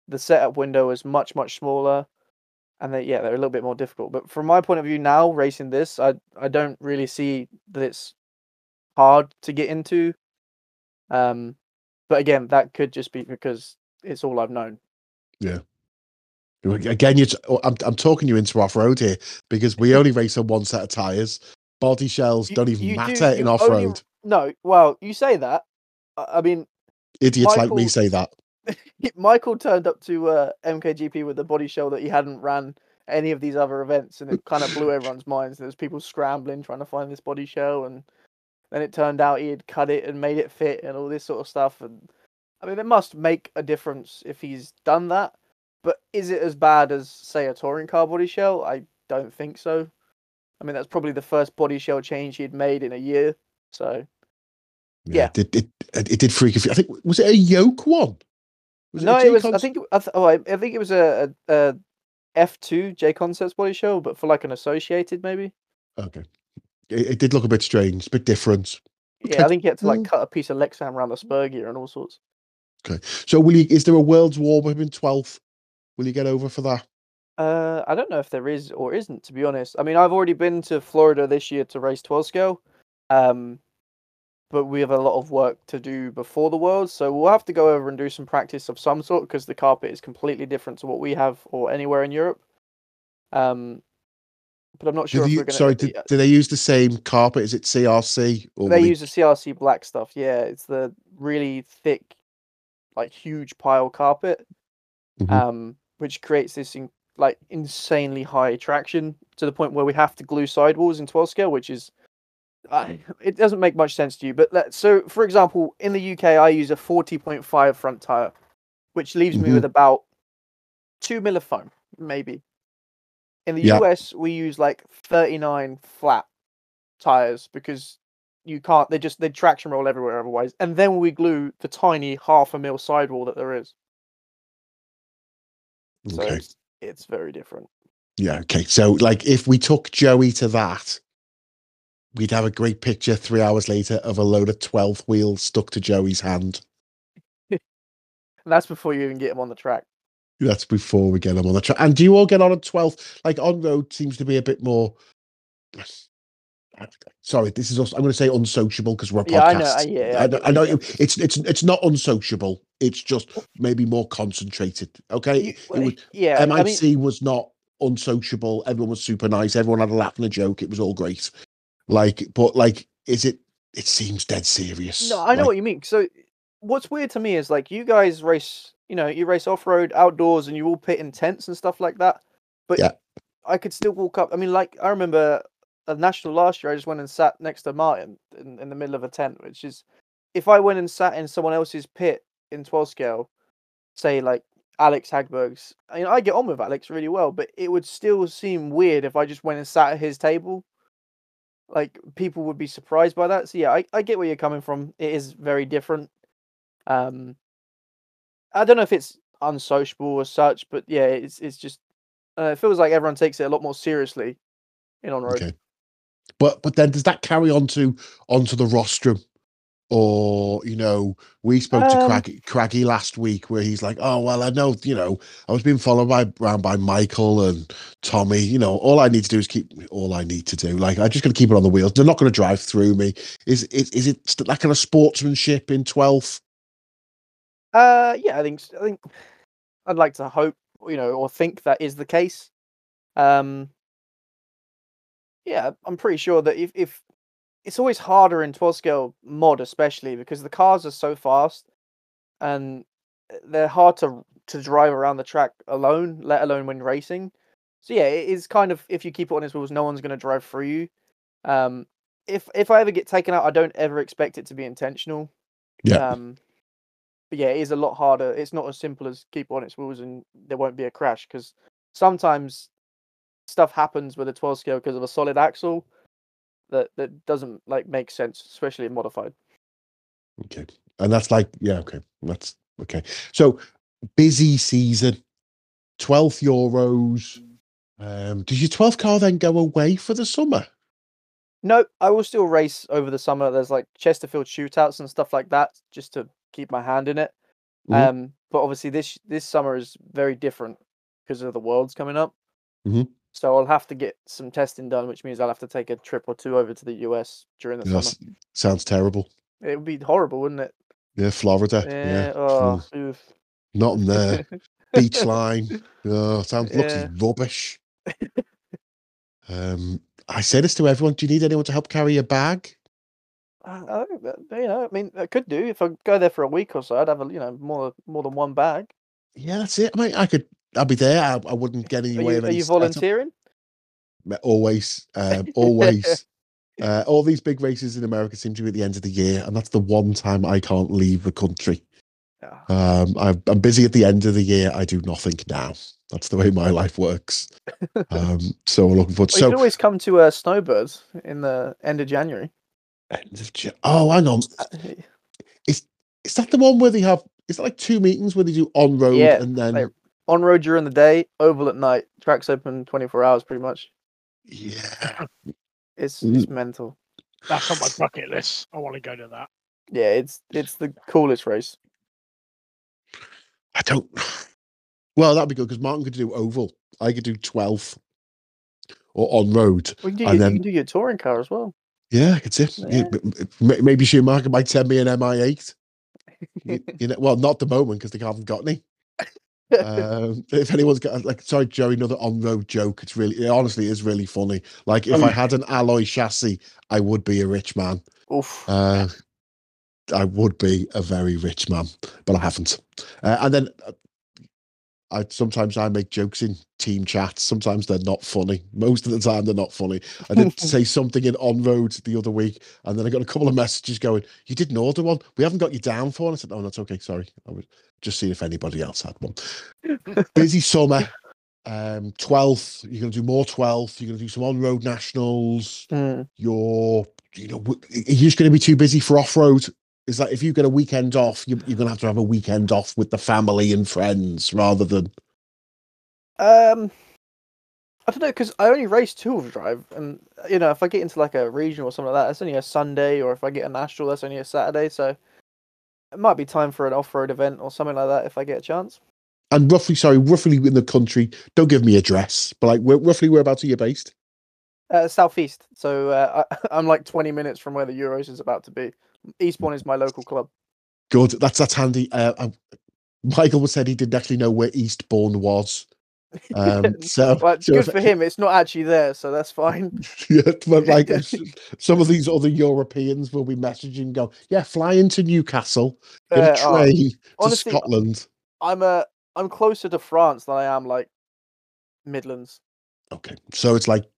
the setup window is much smaller, and they're a little bit more difficult. But from my point of view now, racing this, I don't really see that it's hard to get into. But again, that could just be because it's all I've known. Yeah. Again, I'm talking you into off-road here because we only race on one set of tires. Body shells don't even matter in off-road. No, well, you say that. I mean, idiots like me say that. Michael turned up to MKGP with a body shell that he hadn't ran any of these other events, and it kind of blew everyone's minds. There was people scrambling trying to find this body shell, and then it turned out he had cut it and made it fit and all this sort of stuff. And I mean, it must make a difference if he's done that. But is it as bad as, say, a touring car body shell? I don't think so. I mean, that's probably the first body shell change he'd made in a year. So, yeah. It did freak a few. I think, was it a yoke one? It was. I think it was a F2 J Concepts body shell, but for like an associated maybe. Okay. It did look a bit strange, a bit different. Yeah, I think you had to like cut a piece of Lexan around the spur gear and all sorts. Okay. So is there a World's War with him in 12th? Will you get over for that? I don't know if there is or isn't, to be honest. I mean, I've already been to Florida this year to race 12 scale. But we have a lot of work to do before the Worlds, so we'll have to go over and do some practice of some sort because the carpet is completely different to what we have or anywhere in Europe. But I'm not sure if we're going to... do they use the same carpet? Is it CRC? Or they use the CRC black stuff, yeah. It's the really thick, like huge pile carpet, which creates this insanely high traction to the point where we have to glue sidewalls in 12 scale, which is... it doesn't make much sense to you, but so for example, in the UK, I use a 40.5 front tire, which leaves me with about 2 mil of foam, maybe. In the US, we use like 39 flat tires because you can't. They traction roll everywhere otherwise, and then we glue the tiny 0.5 mil sidewall that there is. Okay. So it's very different. Yeah. Okay. So like, if we took Joey to that, we'd have a great picture 3 hours later of a load of 12th wheels stuck to Joey's hand. And that's before you even get him on the track. That's before we get him on the track. And do you all get on at 12th? Like, on road seems to be a bit more... Sorry, this is also, I'm going to say unsociable because we're a podcast. I know. It's not unsociable. It's just maybe more concentrated. Okay. MIC was not unsociable. Everyone was super nice. Everyone had a laugh and a joke. It was all great. It seems dead serious. No, I know what you mean. So what's weird to me is like you guys race, you race off-road outdoors and you all pit in tents and stuff like that. But I could still walk up. I mean, like I remember at National last year, I just went and sat next to Martin in the middle of a tent, which is, if I went and sat in someone else's pit in 12 scale, say like Alex Hagberg's, I get on with Alex really well, but it would still seem weird if I just went and sat at his table. Like, people would be surprised by that. So yeah, I get where you're coming from. It is very different. I don't know if it's unsociable or such, but yeah, it's just it feels like everyone takes it a lot more seriously in on-road. Okay. But then does that carry onto the rostrum? Or, we spoke to Craggy last week where he's like, oh, well, I know, I was being followed around by Michael and Tommy, all I need to do is like, I just got to keep it on the wheels. They're not going to drive through me. Is it that kind of sportsmanship in 12th? Yeah, I think I'd like to hope, or think that is the case. Yeah, I'm pretty sure that if it's always harder in 12 scale mod, especially because the cars are so fast and they're hard to drive around the track alone, let alone when racing. So yeah, it is kind of, if you keep it on his wheels, no one's going to drive through you. If I ever get taken out, I don't ever expect it to be intentional. Yeah. But yeah, it is a lot harder. It's not as simple as keep on its wheels and there won't be a crash, because sometimes stuff happens with a 12 scale because of a solid axle that doesn't make sense, especially in modified. Okay. And that's okay. That's okay. So busy season, 12th Euros. Does your 12th car then go away for the summer? No, I will still race over the summer. There's like Chesterfield shootouts and stuff like that just to keep my hand in it. But obviously this summer is very different because of the Worlds coming up. Mhm. So I'll have to get some testing done, which means I'll have to take a trip or two over to the US during the summer. Sounds terrible. It would be horrible, wouldn't it? Yeah, Florida. Yeah. Yeah. Oh, oof. Not in there. Beach line. Oh, looks rubbish. I say this to everyone. Do you need anyone to help carry a bag? I mean, I could do if I go there for a week or so. I'd have more than one bag. Yeah, that's it. I mean, I'll be there. I wouldn't get any way of Are any you setup. volunteering? Always, always. All these big races in America seem to be at the end of the year, and that's the one time I can't leave the country. Yeah. I'm busy at the end of the year. I do nothing now. That's the way my life works. So we're looking forward. You can always come to Snowbirds in the end of January. Oh, hang on. Is that the one where they have? Is that like 2 meetings where they do on road and then like on road during the day, oval at night? Tracks open 24 hours, pretty much. Yeah, it's mental. That's on my bucket list. I want to go to that. Yeah, it's the coolest race. I don't. Well, that'd be good because Martin could do oval. I could do 12 or on road. You can do your touring car as well. Yeah, I could see. Yeah. Maybe Schumacher might send me an MI8. Well, not at the moment because they haven't got any. If anyone's got sorry, Joey, another on-road joke. It honestly is really funny. Like if I had an alloy chassis, I would be a rich man. Oof. I would be a very rich man, but I haven't. And then sometimes I make jokes in team chats. Sometimes they're not funny. Most of the time they're not funny. I did say something in on road the other week, and then I got a couple of messages going, "You didn't order one. We haven't got you down for one." I said, "Oh, that's okay. Sorry. I was just seeing if anybody else had one." Busy summer. 12th. You're going to do more 12th. You're going to do some on road nationals. You're just going to be too busy for off road. Is that if you get a weekend off, you're going to have a weekend off with the family and friends rather than? I don't know, because I only race 2-wheel drive, and if I get into like a regional or something like that, it's only a Sunday, or if I get a national, that's only a Saturday. So it might be time for an off-road event or something like that if I get a chance. And roughly in the country. Don't give me a address, but like roughly whereabouts are you based? Southeast. So I'm like 20 minutes from where the Euros is about to be. Eastbourne is my local club. Good. That's handy. Michael said he didn't actually know where Eastbourne was. Good for him. It's not actually there, so that's fine. Yeah, but like some of these other Europeans will be messaging, go, yeah, fly into Newcastle, get a train to Scotland. I'm closer to France than I am like Midlands. Okay, so it's like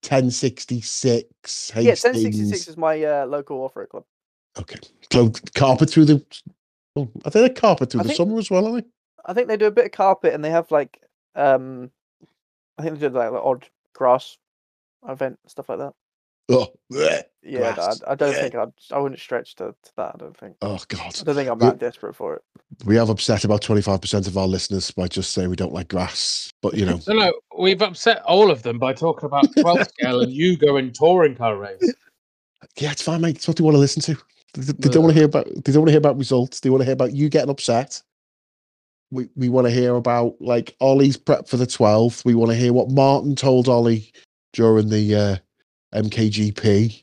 1066. Yeah, 1066 is my local off-road club. Okay, so carpet through the. Oh, I think they carpet through the summer as well, aren't they? I think they do a bit of carpet, and they have like I think they do like odd grass event, stuff like that. Oh, yeah, I don't think I wouldn't stretch to that. I don't think. Oh God, I don't think I'm that desperate for it. We have upset about 25% of our listeners by just saying we don't like grass, but No, we've upset all of them by talking about 12 scale and you going touring car race. Yeah, it's fine, mate. It's what they want to listen to. They don't want to hear about. They don't want to hear about results. They want to hear about you getting upset. We want to hear about like Ollie's prep for the 12th. We want to hear what Martin told Ollie during the MKGP.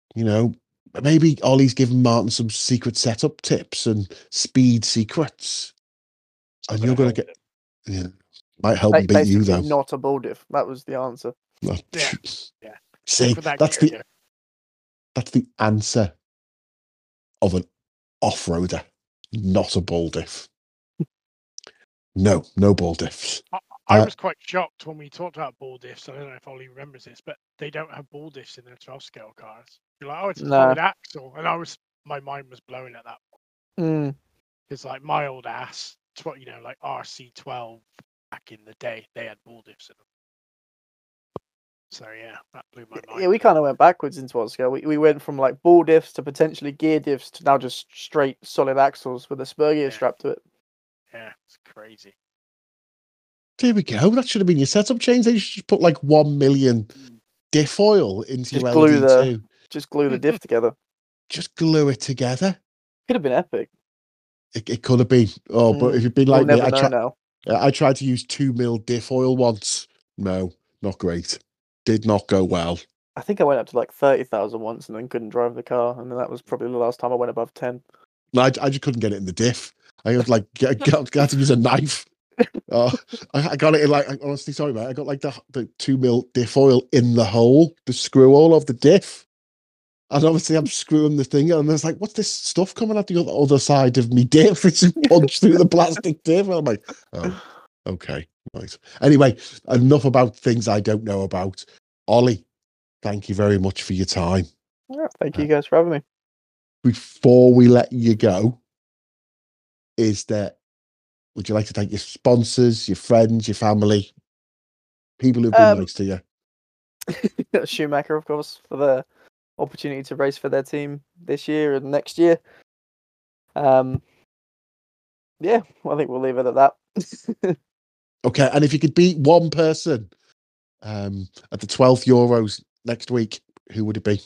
Maybe Ollie's giving Martin some secret setup tips and speed secrets. And you're going to get, might help him beat you though. Not a bull diff. That was the answer. Yeah. See, that's the answer of an off-roader, not a bull diff. No bull diffs. I was quite shocked when we talked about bull diffs. I don't know if Ollie remembers this, but they don't have bull diffs in their 12-scale cars. You're like, oh, it's a solid axle, and my mind was blown at that point. Because like my old ass, like RC12 back in the day, they had bull diffs in them. So yeah, that blew my mind. Yeah, we kind of went backwards in 12-scale. We went from like bull diffs to potentially gear diffs to now just straight solid axles with a spur gear strapped to it. Yeah, it's crazy. There we go. That should have been your setup change. They should just put like 1 million diff oil into your LD2. Just glue the diff together. Just glue it together. Could have been epic. It could have been. Oh, but if you'd been like we'll me, never know now. I tried to use 2 mil diff oil once. No, not great. Did not go well. I think I went up to like 30,000 once and then couldn't drive the car, and then that was probably the last time I went above 10. I just couldn't get it in the diff. I had like got to use a knife. I got it in like, honestly, sorry, mate. I got like the 2 mil diff oil in the hole, the screw hole of the diff. And obviously, I'm screwing the thing, and there's like, what's this stuff coming out the other side of me diff? It's punched through the plastic diff. And I'm like, oh, okay, right. Anyway, enough about things I don't know about. Ollie, thank you very much for your time. Yeah, thank you guys for having me. Before we let you go, would you like to thank your sponsors, your friends, your family, people who've been nice to you? Schumacher, of course, for the opportunity to race for their team this year and next year. Yeah, well, I think we'll leave it at that. Okay, and if you could beat one person at the 12th Euros next week, who would it be?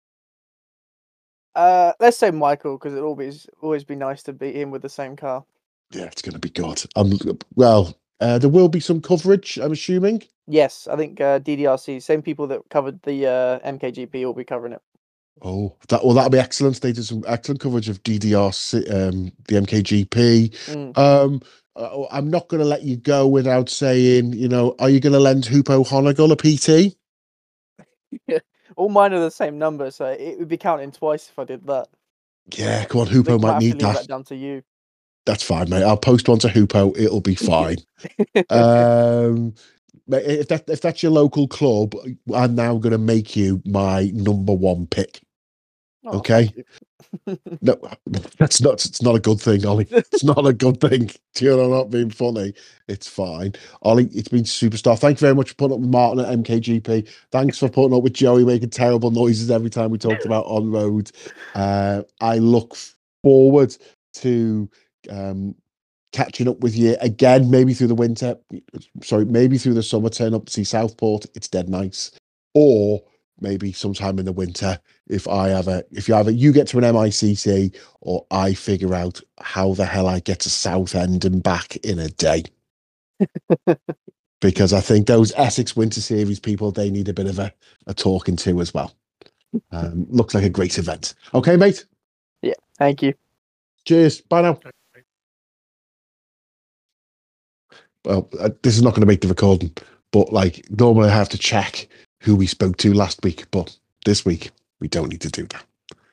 Let's say Michael, because it'll always be nice to beat him with the same car. Yeah, it's going to be good. Well, there will be some coverage, I'm assuming. Yes, I think DDRC, same people that covered the MKGP, will be covering it. Oh, that'll be excellent. They did some excellent coverage of DDRC, the MKGP. I'm not going to let you go without saying, are you going to lend Hoopo Honegal a PT? Yeah, all mine are the same number, so it would be counting twice if I did that. Yeah, come on, Hoopo might need that. That down to you. That's fine, mate. I'll post one to Hoopo. It'll be fine. If that's your local club, I'm now going to make you my number one pick. Oh, okay. No, it's not a good thing, Ollie. It's not a good thing. You're not being funny. It's fine. Ollie, it's been superstar. Thank you very much for putting up with Martin at MKGP. Thanks for putting up with Joey making terrible noises every time we talked about on road. I look forward to catching up with you again, maybe through the winter. Sorry, maybe through the summer. Turn up to see Southport. It's dead nice. Or maybe sometime in the winter, if you get to an MICC, or I figure out how the hell I get to Southend and back in a day. Because I think those Essex Winter Series people, they need a bit of a talking to as well. Looks like a great event. Okay, mate? Yeah, thank you. Cheers. Bye now. Well, this is not going to make the recording, but normally I have to check who we spoke to last week, but this week we don't need to do that.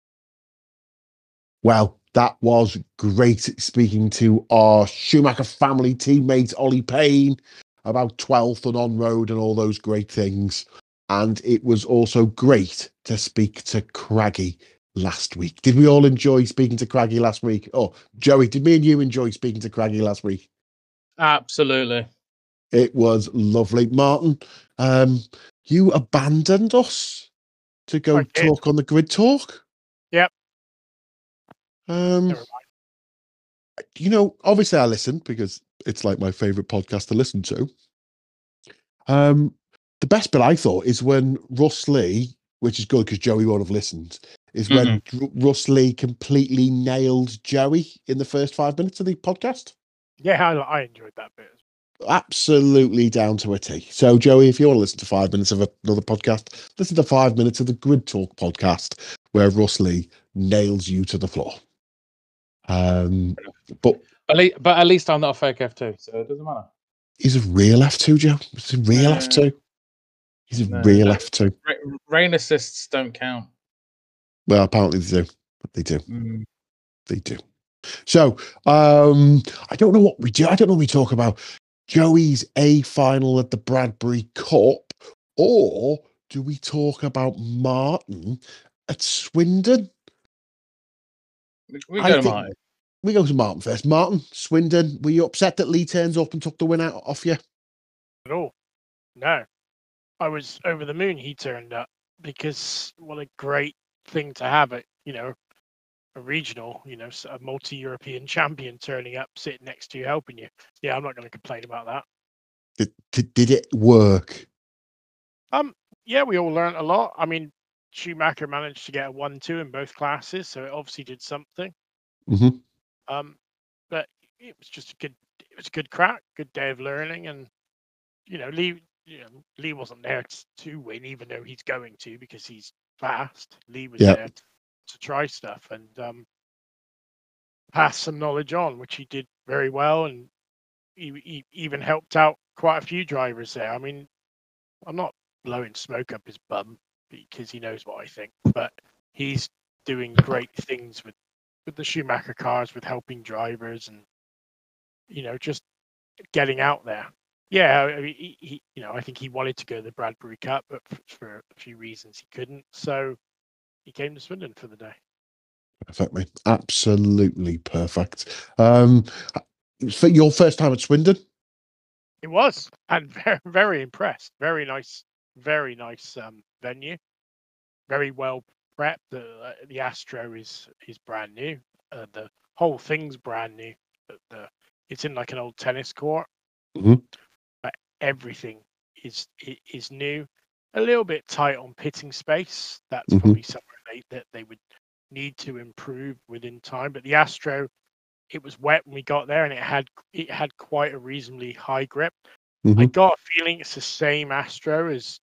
Well, that was great speaking to our Schumacher family teammate, Ollie Payne, about 12th and on road and all those great things. And it was also great to speak to Craggy last week. Did we all enjoy speaking to Craggy last week? Oh, Joey, did me and you enjoy speaking to Craggy last week? Absolutely. It was lovely. Martin, you abandoned us to go talk on the Grid Talk. Yep. Obviously I listened because it's like my favorite podcast to listen to. The best bit I thought is when Russ Lee, which is good because Joey won't have listened, is when Russ Lee completely nailed Joey in the first 5 minutes of the podcast. Yeah, I enjoyed that bit. Absolutely down to a T. So, Joey, if you want to listen to 5 minutes of another podcast, listen to 5 minutes of the Grid Talk podcast, where Russ Lee nails you to the floor. But at least I'm not a fake F2, so it doesn't matter. He's a real F2, Joe. He's a real F2. He's a real F2. Rain assists don't count. Well, apparently they do. But they do. They do. So, I don't know what we do. I don't know what we talk about. Joey's A final at the Bradbury Cup, or do we talk about Martin at Swindon? We go to Martin. We go to Martin first. Martin, Swindon, were you upset that Lee turns up and took the win out off you? At all. No. I was over the moon he turned up, because what a great thing to have it, a regional, a multi-European champion turning up, sitting next to you, helping you. Yeah, I'm not going to complain about that. Did it work? Yeah, we all learned a lot. I mean, Schumacher managed to get a 1-2 in both classes, so it obviously did something. but it was just a good crack, good day of learning, and Lee wasn't there to win, even though he's going to because he's fast. Lee was there to try stuff and pass some knowledge on, which he did very well, and he even helped out quite a few drivers there. I mean, I'm not blowing smoke up his bum because he knows what I think, but he's doing great things with the Schumacher cars, with helping drivers, and just getting out there. Yeah, I mean, he I think he wanted to go to the Bradbury Cup, but for a few reasons he couldn't. So he came to Swindon for the day. Perfect, mate. Absolutely perfect. For your first time at Swindon? It was, and very, very impressed. Very nice venue. Very well prepped. The Astro is brand new. The whole thing's brand new. It's in like an old tennis court. Mm-hmm. But everything is new. A little bit tight on pitting space. That's probably somewhere that they would need to improve within time. But the Astro, it was wet when we got there, and it had quite a reasonably high grip. I got a feeling it's the same Astro as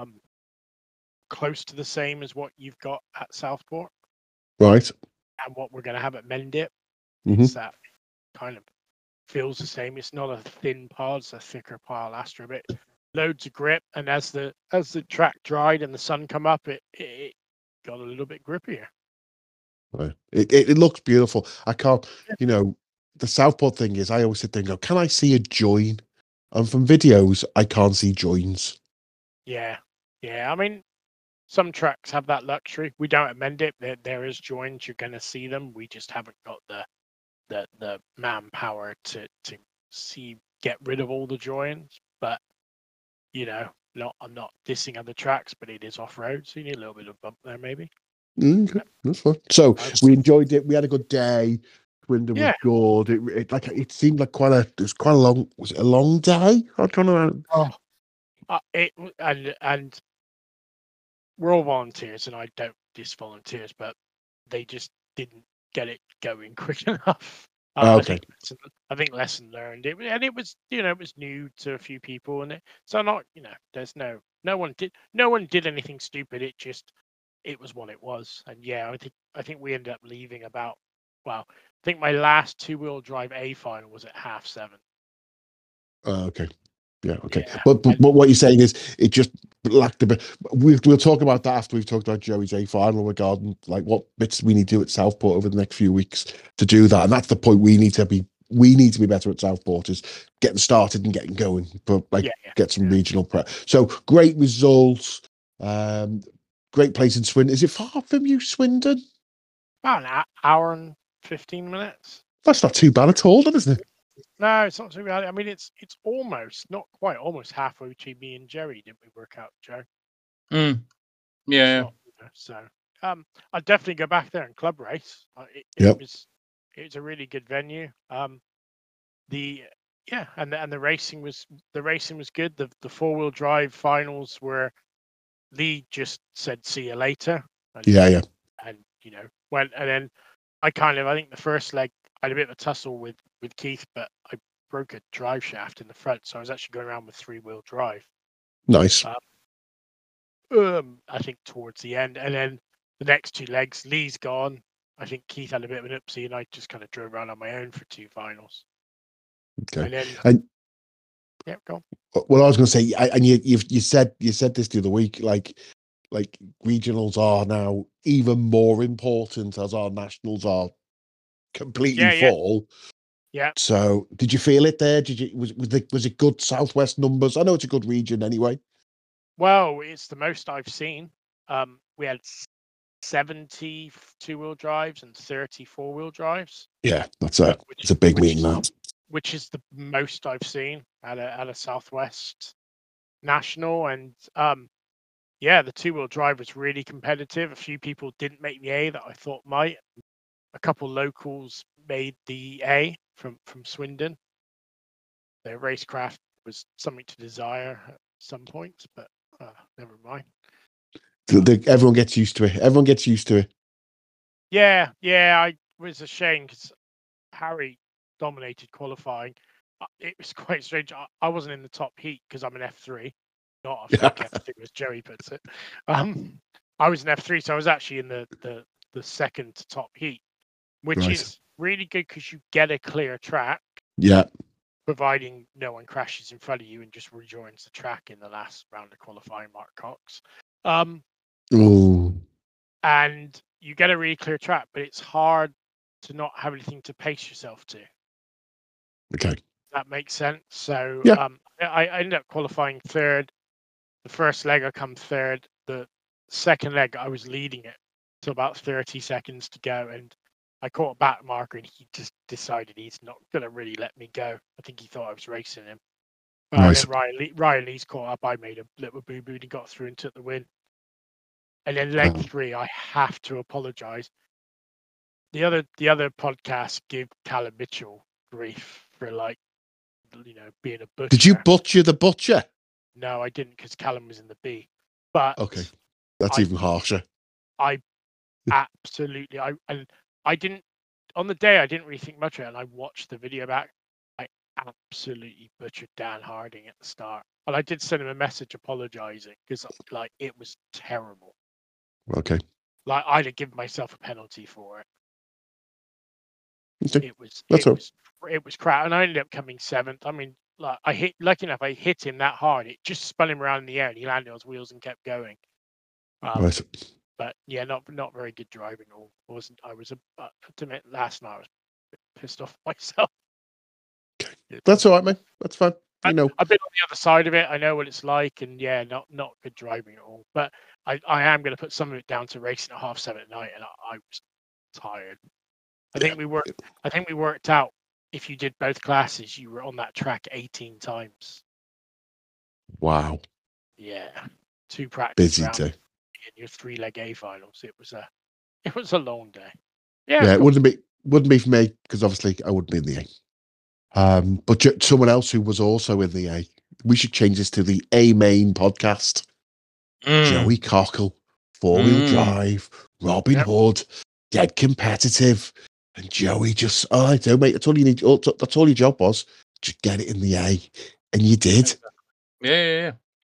close to the same as what you've got at Southport, right? And what we're going to have at Mendip. It's that kind of feels the same. It's not a thin pile; it's a thicker pile Astro, but loads of grip. And as the track dried and the sun come up, it got a little bit grippier. Right. It looks beautiful. I can't, the Southport thing is, I always sit there and go, can I see a join? And from videos, I can't see joins. Yeah. I mean, some tracks have that luxury. We don't amend it. There is joins. You're going to see them. We just haven't got the manpower to get rid of all the joins. But I'm not dissing other tracks, but it is off road, so you need a little bit of bump there, maybe. Okay, that's fine. So we enjoyed it. We had a good day. Swindon was good. It seemed like it was quite a long. Was it a long day? I'm trying to. And we're all volunteers, and I don't diss volunteers, but they just didn't get it going quick enough. Okay. I think lesson learned. It was it was new to a few people, and there's no one did anything stupid. It was what it was, and I think we ended up leaving about. Well, I think my last 2-wheel drive A final was at 7:30. Okay. Yeah. Okay. Yeah. But what you're saying is it just lacked a bit. We'll talk about that after we've talked about Joey's A final regarding like what bits we need to do at Southport over the next few weeks to do that, and that's the point we need to be better at Southport is getting started and getting going, but get some regional prep. So great results. Great place in Swindon. Is it far from you, Swindon? About an hour and 15 minutes. That's not too bad at all, then, isn't it? No, it's not too bad. I mean, it's not quite, almost halfway between me and Jerry. Didn't we work out, Joe? Yeah. So, I'd definitely go back there and club race. It was a really good venue. And the racing was good. The 4-wheel drive finals were. Lee just said, "See you later." And, And went, and then I think the first leg I had a bit of a tussle with Keith, but I broke a drive shaft in the front, so I was actually going around with 3-wheel drive. Nice. I think towards the end, and then the next 2 legs, Lee's gone. I think Keith had a bit of an oopsie, and I just kind of drove around on my own for 2 finals. Okay. And then, go on. Well, I was going to say, and you said this the other week, like regionals are now even more important as our nationals are completely full. Yeah. So, did you feel it there? Was it good Southwest numbers? I know it's a good region anyway. Well, it's the most I've seen. We had 70 2-wheel drives and 30 4-wheel drives. Yeah, it's a big meeting now. Which is the most I've seen at a Southwest national, and the 2-wheel drive was really competitive. A few people didn't make the A that I thought might. A couple locals made the A from Swindon. Their racecraft was something to desire at some points, but never mind. Everyone gets used to it. Yeah, it was a shame because Harry dominated qualifying. It was quite strange. I wasn't in the top heat because I'm an F3, not a fake F2, as Joey puts it. I was an F3, so I was actually in the second to top heat, which is really good because you get a clear track. Yeah. Providing no one crashes in front of you and just rejoins the track in the last round of qualifying, Mark Cox. And you get a really clear track, but it's hard to not have anything to pace yourself to. Okay. That makes sense. So yeah. I ended up qualifying third. The first leg I come third. The second leg I was leading it to about 30 seconds to go, and I caught a back marker, and he just decided he's not going to really let me go. I think he thought I was racing him. Nice. Then Ryan Lee's caught up. I made a little boo-boo, and he got through and took the win. And then leg 3, I have to apologise. The other podcast give Callum Mitchell grief for being a butcher. Did you butcher the butcher? No, I didn't, because Callum was in the B. But okay, that's even harsher. I absolutely I didn't on the day. I didn't really think much of it, and I watched the video back. I absolutely butchered Dan Harding at the start, and I did send him a message apologising because it was terrible. Okay. I'd have given myself a penalty for it. Okay. It was crap, and I ended up coming 7th. I mean, lucky enough, I hit him that hard. It just spun him around in the air, and he landed on his wheels and kept going. Right. But yeah, not very good driving. Or wasn't. I was to admit, last night I was a bit pissed off myself. Okay. That's all right, mate. That's fine. I've been on the other side of it. I know what it's like, and yeah, not good driving at all. But I am going to put some of it down to racing at 7:30 at night, and I was tired. I think we worked out if you did both classes, you were on that track 18 times. Wow. Yeah, 2 practice rounds too. in your 3-leg A finals. It was a long day. Yeah, cool. It wouldn't be for me because obviously I wouldn't be in the A. But someone else who was also in the A. We should change this to the A Main podcast. Joey Cockle, 4-wheel drive, Robin Hood, dead competitive. And Joey just, I don't know, mate, that's all you need. That's all your job was. Just get it in the A. And you did. Yeah.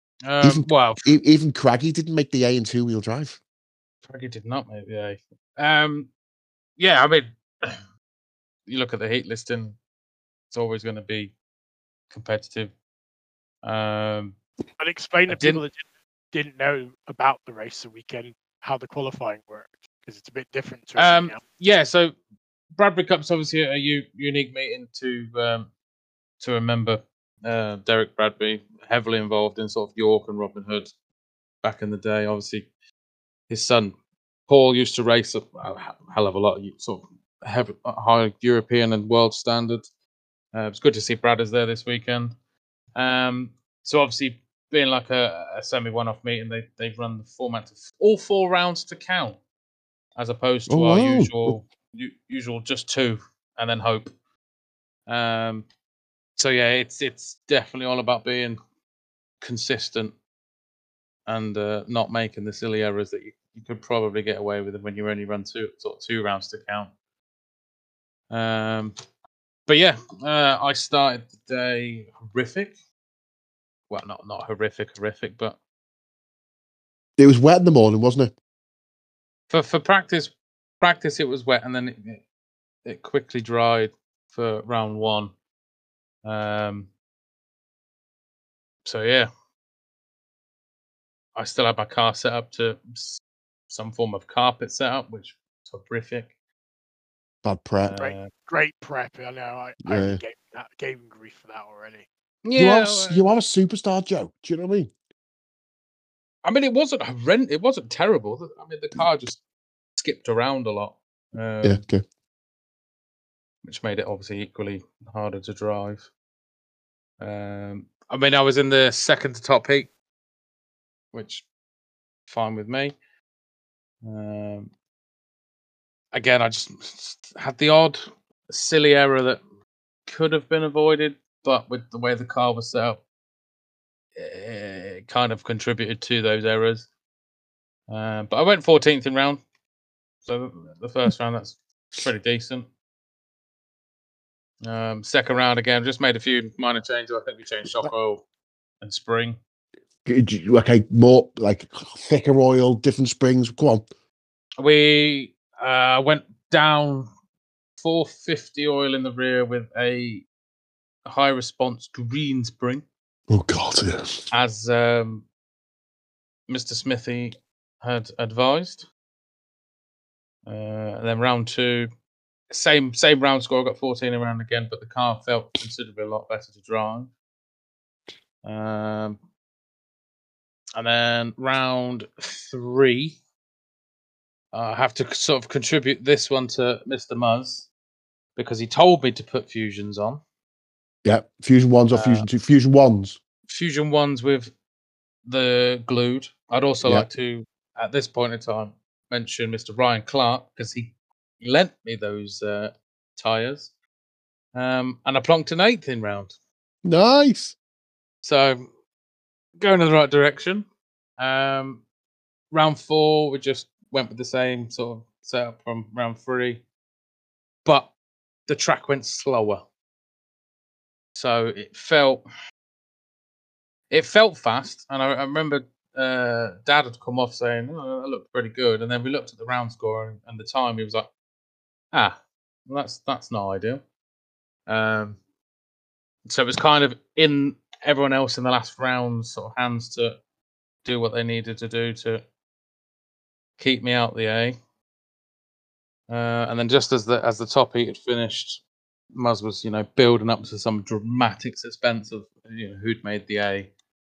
Even Craggy didn't make the A in 2-wheel drive. Craggy did not make the A. Yeah, I mean, you look at the heat listing, it's always going to be competitive. I'd explain to people that didn't know about the race the weekend how the qualifying worked, because it's a bit different to now. Yeah, so Bradbury Cup's obviously a unique meeting to remember. Derek Bradbury, heavily involved in sort of York and Robin Hood back in the day. Obviously, his son Paul used to race a hell of a lot of sort of high European and world standards. It's good to see Brad is there this weekend. So obviously, being like a semi one-off meeting, they've run the format of all 4 rounds to count, as opposed to our usual just 2 and then hope. So yeah, it's definitely all about being consistent and not making the silly errors that you could probably get away with when you only run 2 rounds to count. But yeah, I started the day horrific. Well, not horrific, but it was wet in the morning, wasn't it? For practice it was wet, and then it quickly dried for round 1. So yeah, I still had my car set up to some form of carpet setup, which was horrific. Bad prep. Great prep. I know. I gave him grief for that already. Yeah, you are a superstar, Joe. Do you know what I mean? I mean, it wasn't horrendous. It wasn't terrible. I mean, the car just skipped around a lot. Okay. Which made it obviously equally harder to drive. I mean, I was in the second to top heat, which fine with me. Again, I just had the odd silly error that could have been avoided, but with the way the car was set up, it kind of contributed to those errors. But I went 14th in round, so the first round, that's pretty decent. Second round again, just made a few minor changes. I think we changed shock oil and spring. Okay, more like thicker oil, different springs. Come on. We went down 450 oil in the rear with a high response green spring. Oh God, yes. As Mr. Smithy had advised. And then round 2, same round score. I got 14 around again, but the car felt considerably a lot better to drive. And then round 3, I have to sort of contribute this one to Mr. Muzz because he told me to put fusions on. Yeah, Fusion 1s or Fusion 2? Fusion 1s. Fusion 1s with the glued. I'd also like to, at this point in time, mention Mr. Ryan Clark because he lent me those tyres. And I plonked an 8th in round. Nice. So, going in the right direction. Round 4, we just went with the same sort of setup from round 3. But the track went slower. So, it felt fast. And I remember Dad had come off saying, "Oh, that looked pretty good." And then we looked at the round score and the time. He was like, well, that's not ideal." So it was kind of in everyone else in the last round sort of hands to do what they needed to do to keep me out the A. And then just as the top heat had finished, Muzz was building up to some dramatic suspense of who'd made the A.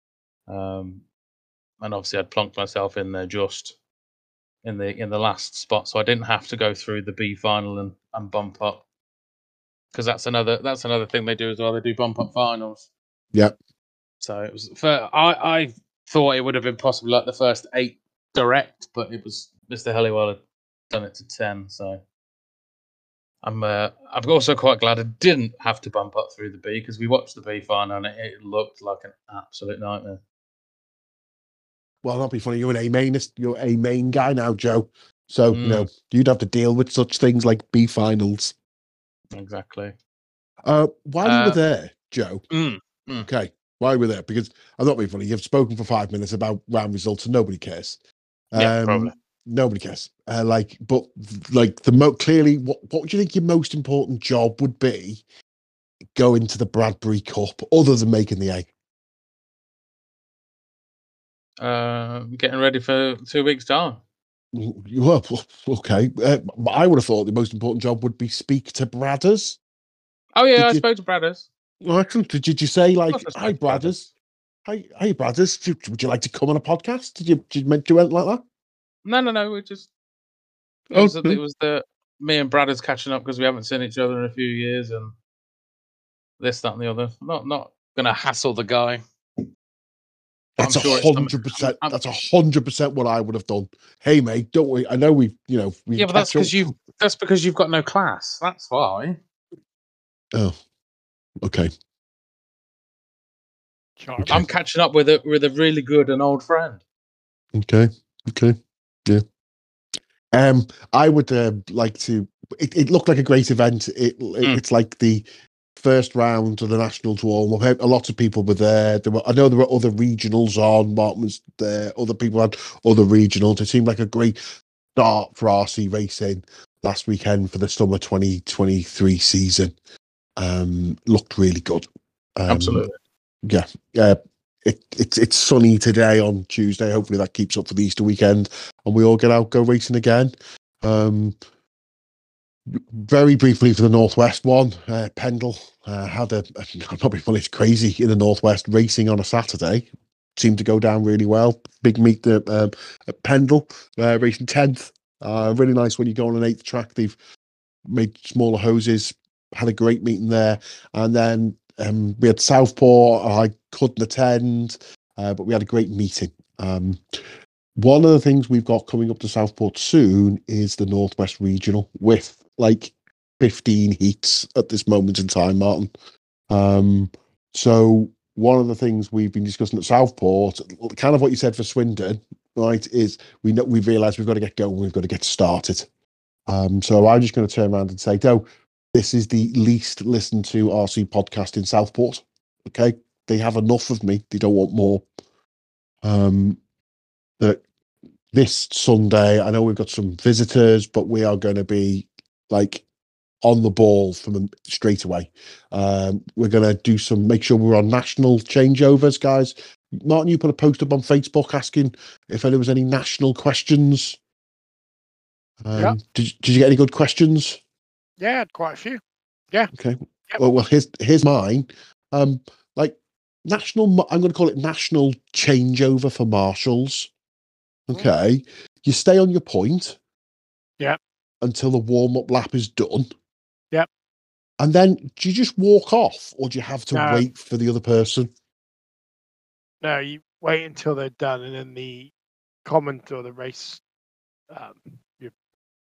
And obviously I'd plonked myself in there just in the last spot, so I didn't have to go through the B final and bump up, because that's another thing they do as well. They do bump up finals. Yep. So it was I thought it would have been possibly like the first 8 direct, but it was Mr. Helliwell had done it to 10. So I'm also quite glad I didn't have to bump up through the B, because we watched the B final and it looked like an absolute nightmare. Well, that'd be funny. You're a main guy now, Joe. So you'd have to deal with such things like B finals. Exactly. While you were there, Joe. Okay, while you were there, because I'm not being funny. You've spoken for 5 minutes about round results, and nobody cares. Yeah, probably. Nobody cares. Clearly, what would you think your most important job would be going to the Bradbury Cup, other than making the A? Getting ready for 2 weeks' time. Well, okay. I would have thought the most important job would be speak to Bradders. Oh yeah, I spoke to Bradders. Well, excellent. Did you say like, "Hi, Bradders. Hi, Bradders. Would you like to come on a podcast?" Did you do anything like that? No. We just it was the me and Bradders catching up because we haven't seen each other in a few years, and this, that, and the other. Not gonna hassle the guy. That's 100%. That's 100% what I would have done. Hey, mate, don't worry. I know we. Yeah, but that's because you've got no class. That's why. Oh, okay. I'm catching up with a really good and old friend. Okay, yeah. I would like to. It looked like a great event. It's like the first round of the national tour. A lot of people were there. I know there were other regionals on. Martin was there. Other people had other regionals. It seemed like a great start for RC racing last weekend for the summer 2023 season. Looked really good. Absolutely. Yeah. It's sunny today on Tuesday. Hopefully that keeps up for the Easter weekend and we all go racing again. Very briefly for the Northwest one, Pendle had probably funny, it's crazy in the Northwest racing on a Saturday. Seemed to go down really well. Big meet at Pendle, racing 10th. Really nice when you go on an 8th track. They've made smaller hoses, had a great meeting there. And then we had Southport. I couldn't attend, but we had a great meeting. One of the things we've got coming up to Southport soon is the Northwest Regional with like 15 heats at this moment in time, Martin. So one of the things we've been discussing at Southport, kind of what you said for Swindon, right, is we've realised we've got to get going, we've got to get started. So I'm just going to turn around and say, no, this is the least listened to RC podcast in Southport. Okay, they have enough of me. They don't want more. That this Sunday, I know we've got some visitors, but we are going to be like on the ball from them straight away. We're going to make sure we're on national changeovers, guys. Martin, you put a post up on Facebook asking if there was any national questions. Yeah. Did you get any good questions? Yeah, quite a few. Yeah. Okay. Yep. Well, here's mine. Like national, I'm going to call it national changeover for marshals. Okay. You stay on your point. Yep. Until the warm-up lap is done. Yep. And then do you just walk off, or do you have to No. wait for the other person? No, you wait until they're done, and then the comment or the race, your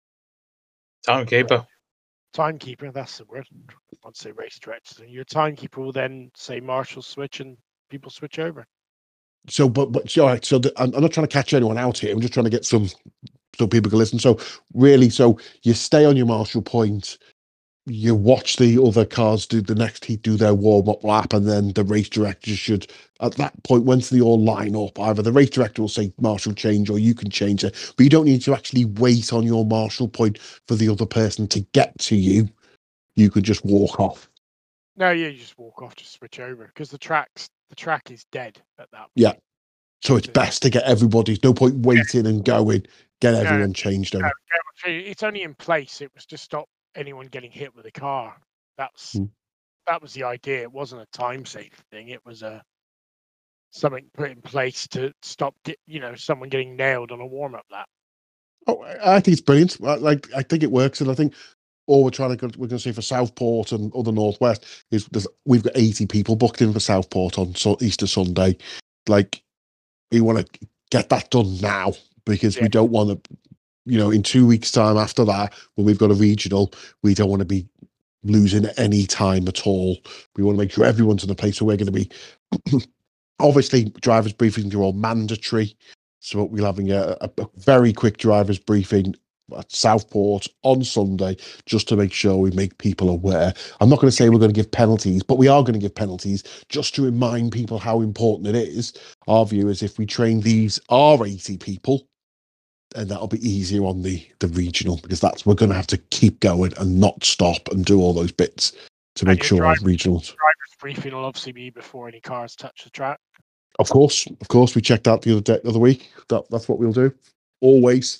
Timekeeper. timekeeper, that's the word. I'd say race director. So your timekeeper will then say marshal switch, and people switch over. So, all right. So I'm not trying to catch anyone out here. I'm just trying to get so people can listen. So really, so you stay on your marshal point. You watch the other cars do the next heat, do their warm-up lap, and then the race director should, at that point, once they all line up, either the race director will say marshal change or you can change it, but you don't need to actually wait on your marshal point for the other person to get to you. You could just walk off. No, you just walk off, just switch over, because the track is dead at that point. Yeah. So it's best to get everybody, no point waiting and going, get everyone changed over. It's only in place. It was to stop anyone getting hit with a car. That was the idea. It wasn't a time saving thing. It was something put in place to stop someone getting nailed on a warm up lap. Oh, I think it's brilliant. Like, I think it works, and I think all we're going to say for Southport and other Northwest is we've got 80 people booked in for Southport on Easter Sunday. Like, we want to get that done now, because we don't want to, in 2 weeks' time after that, when we've got a regional, we don't want to be losing any time at all. We want to make sure everyone's in the place. So we're going to be, obviously, drivers' briefings are all mandatory. So we'll having a very quick drivers' briefing at Southport on Sunday, just to make sure we make people aware. I'm not going to say we're going to give penalties, but we are going to give penalties just to remind people how important it is. Our view is if we train our 80 people, and that'll be easier on the regional, because we're going to have to keep going and not stop and do all those bits to make sure our regionals. Drivers' briefing will obviously be before any cars touch the track. Of course, we checked out the other week. That's what we'll do, always.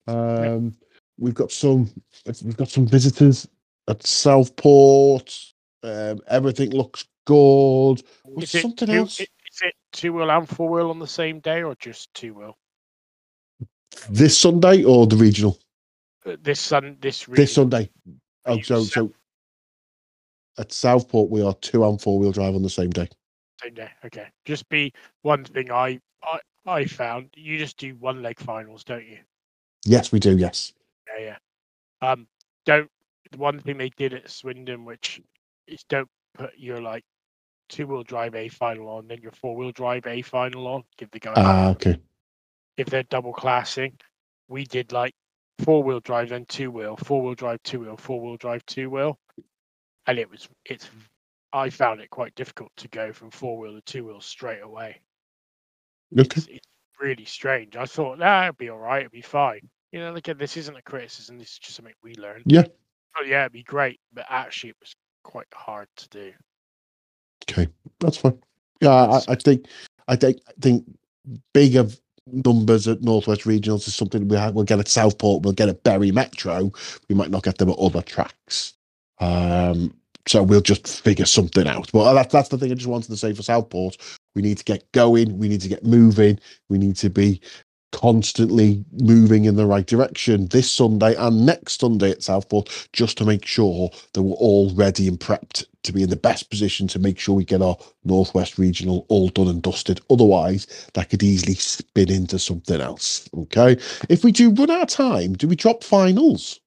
We've got some visitors at Southport. Everything looks good. Is something it else? Is it 2-wheel and 4-wheel on the same day, or just 2-wheel? This Sunday or the regional? This Sunday. Oh, so at Southport we are 2 and 4-wheel drive on the same day. Same day. Okay. Just be one thing I found. You just do one leg finals, don't you? Yes, we do. Yes. Yeah. The one thing they did at Swindon, which is don't put your 2-wheel drive A final on, then your 4-wheel drive A final on. Give the guy. Okay. If they're double classing, we did 4-wheel drive, then 2-wheel, 4-wheel drive, 2-wheel, 4-wheel drive, 2-wheel, and I found it quite difficult to go from 4-wheel to 2-wheel straight away. Okay. It's really strange. I thought, it'd be all right, it'd be fine. Again, this isn't a criticism. This is just something we learned. Yeah. But yeah, it'd be great. But actually, it was quite hard to do. Okay, that's fine. Yeah, I think bigger numbers at Northwest Regionals is something we'll get at Southport. We'll get at Bury Metro. We might not get them at other tracks. So we'll just figure something out. But that's the thing I just wanted to say for Southport. We need to get going. We need to get moving. We need to be constantly moving in the right direction this Sunday and next Sunday at Southport, just to make sure that we're all ready and prepped to be in the best position to make sure we get our Northwest Regional all done and dusted. Otherwise, that could easily spin into something else. Okay. If we do run out of time, do we drop finals?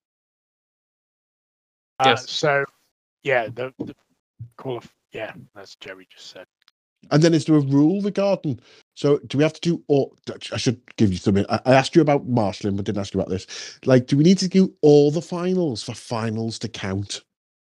Yes. So, yeah, the call of, as Jerry just said. And then is there a rule regarding, so do we have to do, or I should give you something. I asked you about marshalling, but didn't ask you about this. Do we need to do all the finals for finals to count?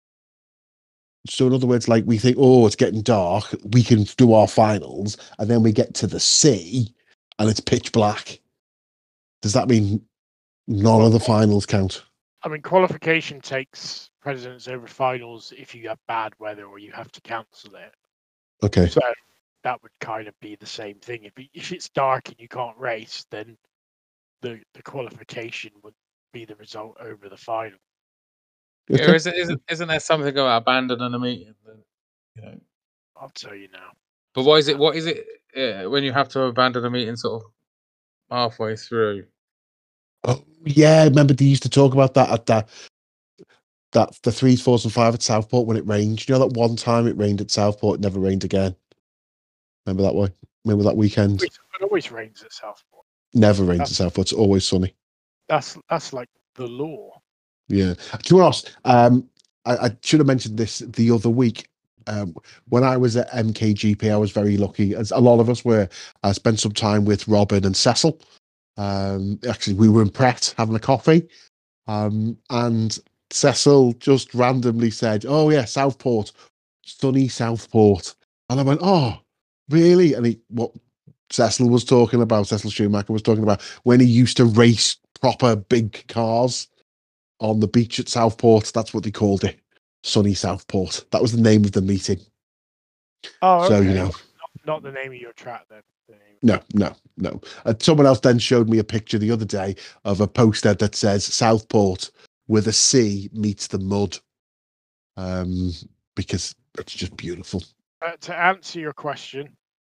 So in other words, like we think, oh, it's getting dark, we can do our finals, and then we get to the sea and it's pitch black. Does that mean none of the finals count? I mean, qualification takes precedence over finals if you have bad weather or you have to cancel it. Okay. So that would kind of be the same thing. If it's dark and you can't race, then the qualification would be the result over the final. Yeah, isn't there something about abandoning a meeting? That, I'll tell you now. But what is it? What is it when you have to abandon a meeting sort of halfway through? Oh yeah, I remember they used to talk about that at the 3s, 4s, and 5 at Southport when it rained. You know that one time it rained at Southport, it never rained again. Remember that way? Remember that weekend? It always rains at Southport. Never rains at Southport. It's always sunny. That's like the law. Yeah. Do you know what else? I should have mentioned this the other week. When I was at MKGP, I was very lucky, as a lot of us were. I spent some time with Robin and Cecil. Actually, we were in Pret having a coffee, and Cecil just randomly said, "Oh yeah, Southport, sunny Southport," and I went, "Oh, really?" And what Cecil was talking about, Cecil Schumacher was talking about when he used to race proper big cars on the beach at Southport. That's what they called it, sunny Southport. That was the name of the meeting. Oh, okay. So you know, not the name of your track then. No. Someone else then showed me a picture the other day of a poster that says Southport with a C meets the mud, because it's just beautiful. To answer your question,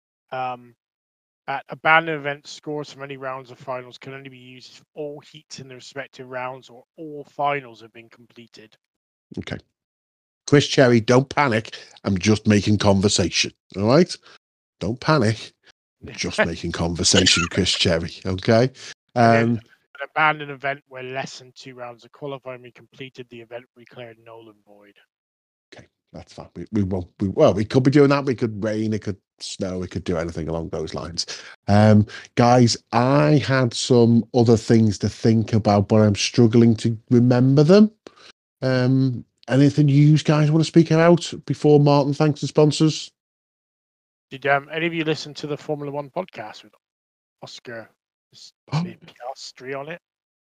at abandoned events, scores from any rounds of finals can only be used if all heats in the respective rounds or all finals have been completed. Okay. Chris Cherry, don't panic. I'm just making conversation. All right? Don't panic. I'm just making conversation, Chris Cherry. Okay? An abandoned event where less than 2 rounds of qualifying been completed, the event declared null and void. Okay, that's fine. We won't. We could be doing that. We could rain. It could snow. We could do anything along those lines. Guys, I had some other things to think about, but I'm struggling to remember them. Anything you guys want to speak about before Martin thanks the sponsors? Did any of you listen to the Formula One podcast with Oscar Piastri on it?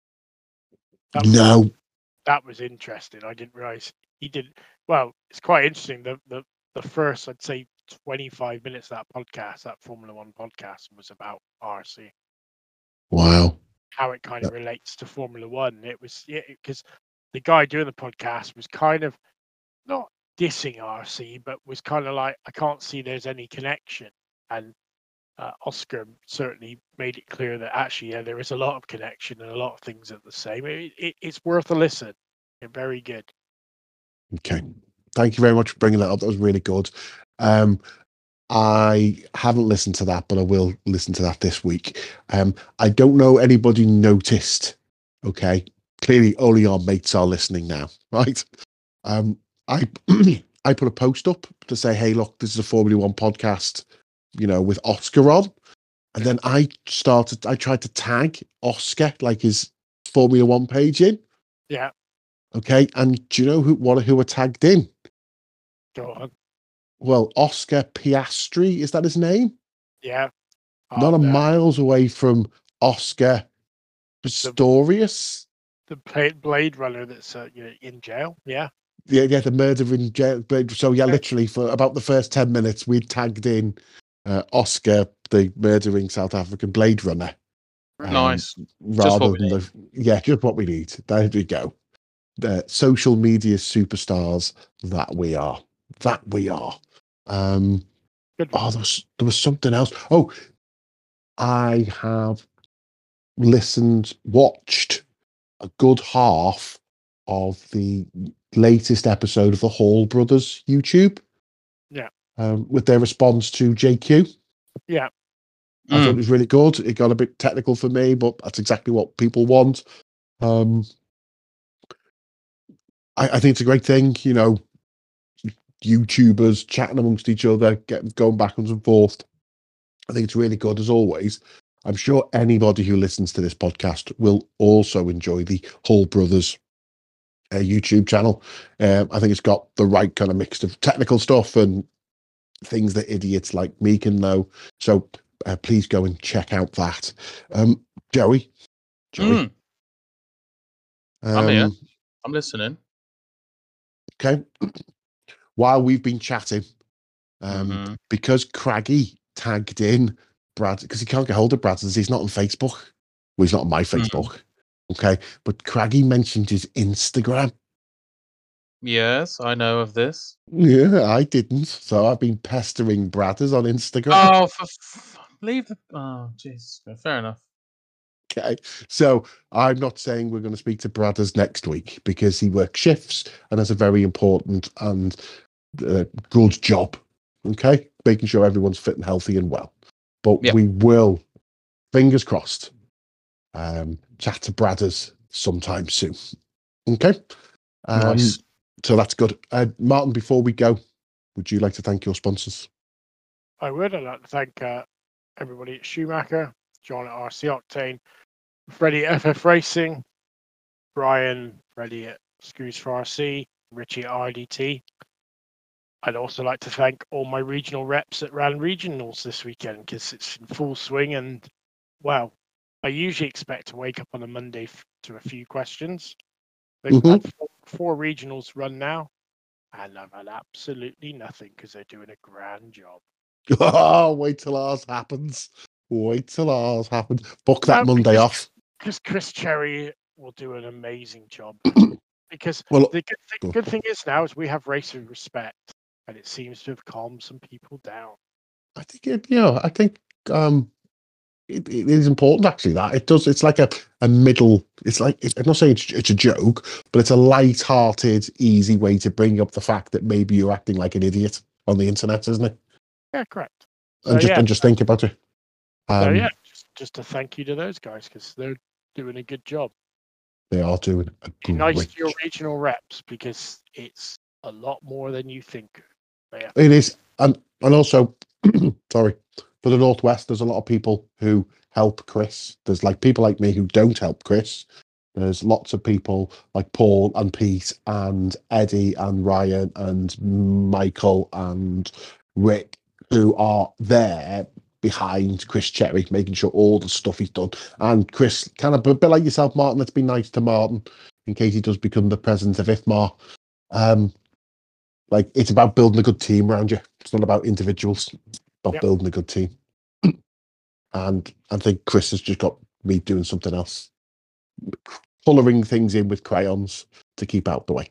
No. That was interesting. I didn't realize he did. Well, it's quite interesting. The first, I'd say, 25 minutes of that podcast, that Formula One podcast, was about RC. Wow. How it kind of relates to Formula One. It was because the guy doing the podcast was kind of not dissing RC, but was kind of like, I can't see there's any connection. And Oscar certainly made it clear that actually, there is a lot of connection and a lot of things are the same. It's worth a listen. Very good. Okay. Thank you very much for bringing that up. That was really good. I haven't listened to that, but I will listen to that this week. I don't know anybody noticed. Okay. Clearly only our mates are listening now, right? I put a post up to say, hey, look, this is a Formula One podcast, with Oscar on. And then I tried to tag Oscar, like his Formula One page in. Yeah. Okay. And do you know who were tagged in? Go on. Well, Oscar Piastri, is that his name? Yeah. Not miles away from Oscar Pistorius. The Blade Runner that's in jail. Yeah. Yeah, the murder in jail. So yeah, literally for about the first 10 minutes, we tagged in Oscar, the murdering South African Blade Runner. Nice. Rather than just what we need. There we go. The social media superstars that we are. There was something else. Oh, I have watched a good half of the latest episode of the Hall Brothers YouTube. Yeah. With their response to JQ. Yeah. I thought it was really good. It got a bit technical for me, but that's exactly what people want. I think it's a great thing, YouTubers chatting amongst each other, going backwards and forth. I think it's really good, as always. I'm sure anybody who listens to this podcast will also enjoy the Hall Brothers YouTube channel. I think it's got the right kind of mix of technical stuff and things that idiots like me can know. So please go and check out that. Joey, I'm here. I'm listening. Okay. While we've been chatting, because Craggy tagged in Brad, because he can't get hold of Brad, he's not on Facebook. Well, he's not on my Facebook. Okay. But Craggy mentioned his Instagram. Yes, I know of this. Yeah, I didn't. So I've been pestering Bradders on Instagram. Oh, leave the. Oh, jeez. Fair enough. Okay. So I'm not saying we're going to speak to Bradders next week because he works shifts and has a very important and good job. Okay. Making sure everyone's fit and healthy and well. But we will, fingers crossed, chat to Bradders sometime soon. Okay. Nice. So that's good. Martin, before we go, would you like to thank your sponsors? I would. I'd like to thank everybody at Schumacher, John at RC Octane, Freddie at FF Racing, Brian, Freddie at Screws for RC, Richie at RDT. I'd also like to thank all my regional reps at Rand Regionals this weekend because it's in full swing. And, well, I usually expect to wake up on a Monday to a few questions. They've had four regionals run now, and I've had absolutely nothing because they're doing a grand job. Oh, wait till ours happens. Wait till ours happens. Book that Monday off. Because Chris Cherry will do an amazing job. Because the good thing is now is we have racer respect, and it seems to have calmed some people down. I think I think it is important actually that it does. It's like a middle. It's like I'm not saying it's a joke, but it's a light-hearted, easy way to bring up the fact that maybe you're acting like an idiot on the internet, isn't it? Yeah, correct. And just think about it. So just a thank you to those guys because they're doing a good job. They are doing a great nice to your regional reps because it's a lot more than you think. It is, and also, sorry, for the Northwest, there's a lot of people who help Chris. There's like people like me who don't help Chris. There's lots of people like Paul and Pete and Eddie and Ryan and Michael and Rick who are there behind Chris Cherry, making sure all the stuff he's done. And Chris, kind of a bit like yourself, Martin, let's be nice to Martin in case he does become the president of IFMAR. Like, it's about building a good team around you. It's not about individuals. It's about building a good team. And I think Chris has just got me doing something else. Colouring things in with crayons to keep out the way.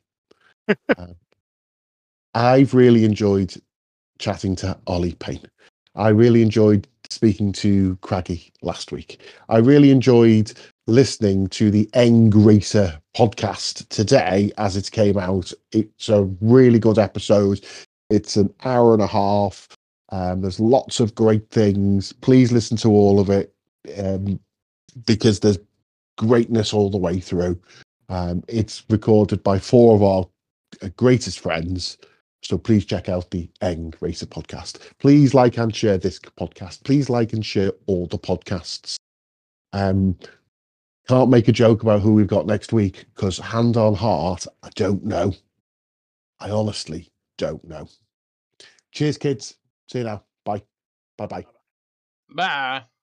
I've really enjoyed chatting to Ollie Payne. I really enjoyed speaking to Craggy last week. I really enjoyed listening to the Eng Racer podcast today as it came out. It's a really good episode. It's an hour and a half. There's lots of great things. Please listen to all of it because there's greatness all the way through. It's recorded by four of our greatest friends. So please check out the Eng Racer podcast. Please like and share this podcast. Please like and share all the podcasts. Can't make a joke about who we've got next week because hand on heart, I don't know. I honestly don't know. Cheers, kids. See you now. Bye. Bye-bye. Bye.